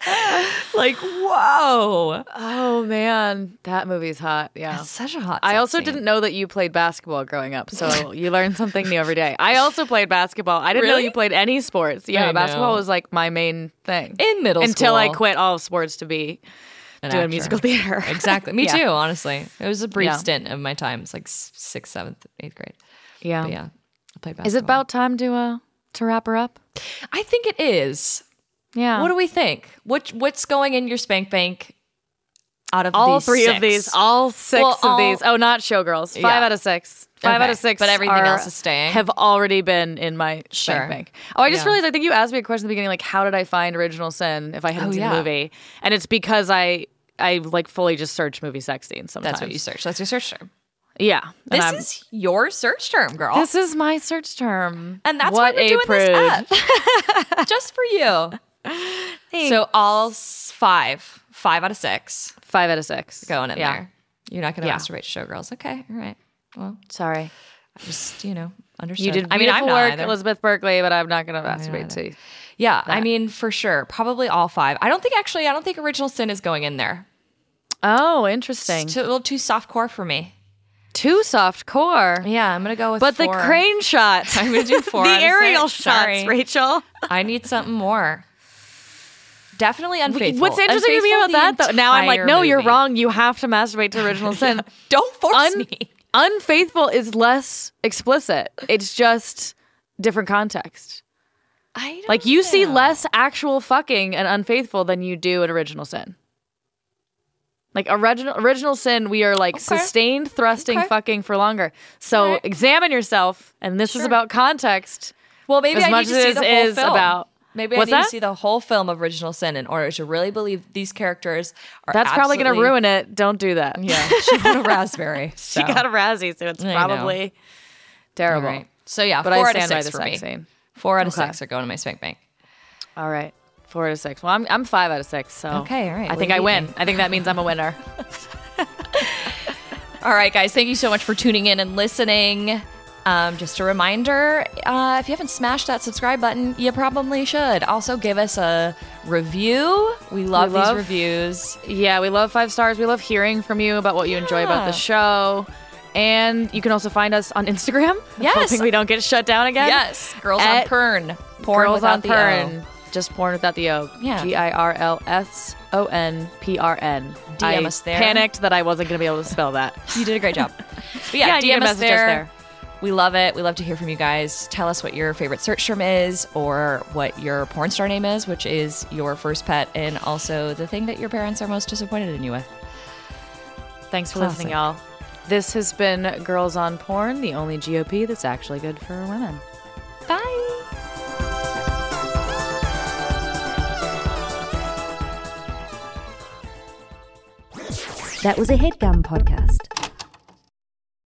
Like, whoa. Oh man, that movie's hot. Yeah. That's such a hot I sex also scene. didn't know that you played basketball growing up, so you learn something new every day. I also played basketball. I didn't know Really? you played any sports. Yeah, I basketball know. was like my main thing In middle until I school. quit all sports to be An doing actor. musical theater. Exactly. Me Yeah. too, honestly. It was a brief Yeah. stint of my time. It's like s- sixth, seventh, eighth grade. Yeah. But yeah, I played basketball. Is it about time to uh to wrap her up? I think it is. Yeah. What do we think? What What's going in your spank bank out of all these three six? of these, all six Well, of all- these. Oh, not Showgirls. Five Yeah. out of six. Five Okay. out of six. But everything are- else is staying? Have already been in my Sure. spank bank. Oh, I just Yeah. realized. I think you asked me a question at the beginning, like, how did I find Original Sin if I hadn't Oh, seen yeah. the movie? And it's because I, I like fully just search movie sex scenes. Sometimes That's what you search. That's your search term. Yeah. And This I'm- is your search term, girl. this is my search term, and that's what why we're a doing prude. this app. Just for you. So all s- five. Five out of six Five out of six going in yeah. there. You're not going to Yeah. masturbate to Showgirls. Okay. All right. Well, Sorry, just, you know, understood. you did I mean, I'm beautiful not work, either. Elizabeth Berkley, but I'm not going to masturbate either. to you. Yeah, I mean, for sure. Probably all five. I don't think, actually, I don't think Original Sin is going in there. Oh, interesting. It's too, a little too soft core for me. Too soft core. Yeah, I'm going to go with But four. the crane shots. I'm going to do four the out of aerial six. shots, Sorry. Rachel. I need something more. Definitely unfaithful. What's interesting to me about Unfaithful that, though? the Now I'm like, entire no, you're movie. wrong. You have to masturbate to Original Sin. Don't force Un- me. Unfaithful is less explicit. It's just different context. I don't Like you see know. less actual fucking and Unfaithful than you do in Original Sin. Like original Original Sin, we are like Okay. sustained thrusting Okay. fucking for longer. So Alright. examine yourself, and this is Sure. about context. Well, maybe as I much need to as see it the whole is film. about- Maybe What's I need that? to see the whole film of Original Sin in order to really believe these characters are. That's probably going to absolutely- ruin it. Don't do that. Yeah, she won a raspberry. She so. got a Razzie, so it's I know. probably terrible. All right. So yeah, But four I out of stand by six the for sex me. scene. Four out of Okay. six are going to my spank bank. All right. Four out of six. Well, I'm I'm five out of six. So Okay, all right. I What think do I you win. think? I think that means I'm a winner. All right, guys. Thank you so much for tuning in and listening. Um, just a reminder, uh, if you haven't smashed that subscribe button, you probably should. Also, give us a review. We love, We love- these reviews. Yeah, we love five stars. We love hearing from you about what you enjoy about the Yeah. show. And you can also find us on Instagram. Yes. Hoping we don't get shut down again. Yes, girls At on Pern. Porn Girls without on the Pern. O. Just porn without the O. Yeah. G I R L S O N P R N. D M I us there. panicked that I wasn't going to be able to spell that. You did a great job. But yeah, Yeah, you D M can us message us there. there. We love it. We love to hear from you guys. Tell us what your favorite search term is or what your porn star name is, which is your first pet, and also the thing that your parents are most disappointed in you with. Thanks for Classic. listening, y'all. This has been Girls on Porn, the only G O P that's actually good for women. Bye. That was a HeadGum podcast.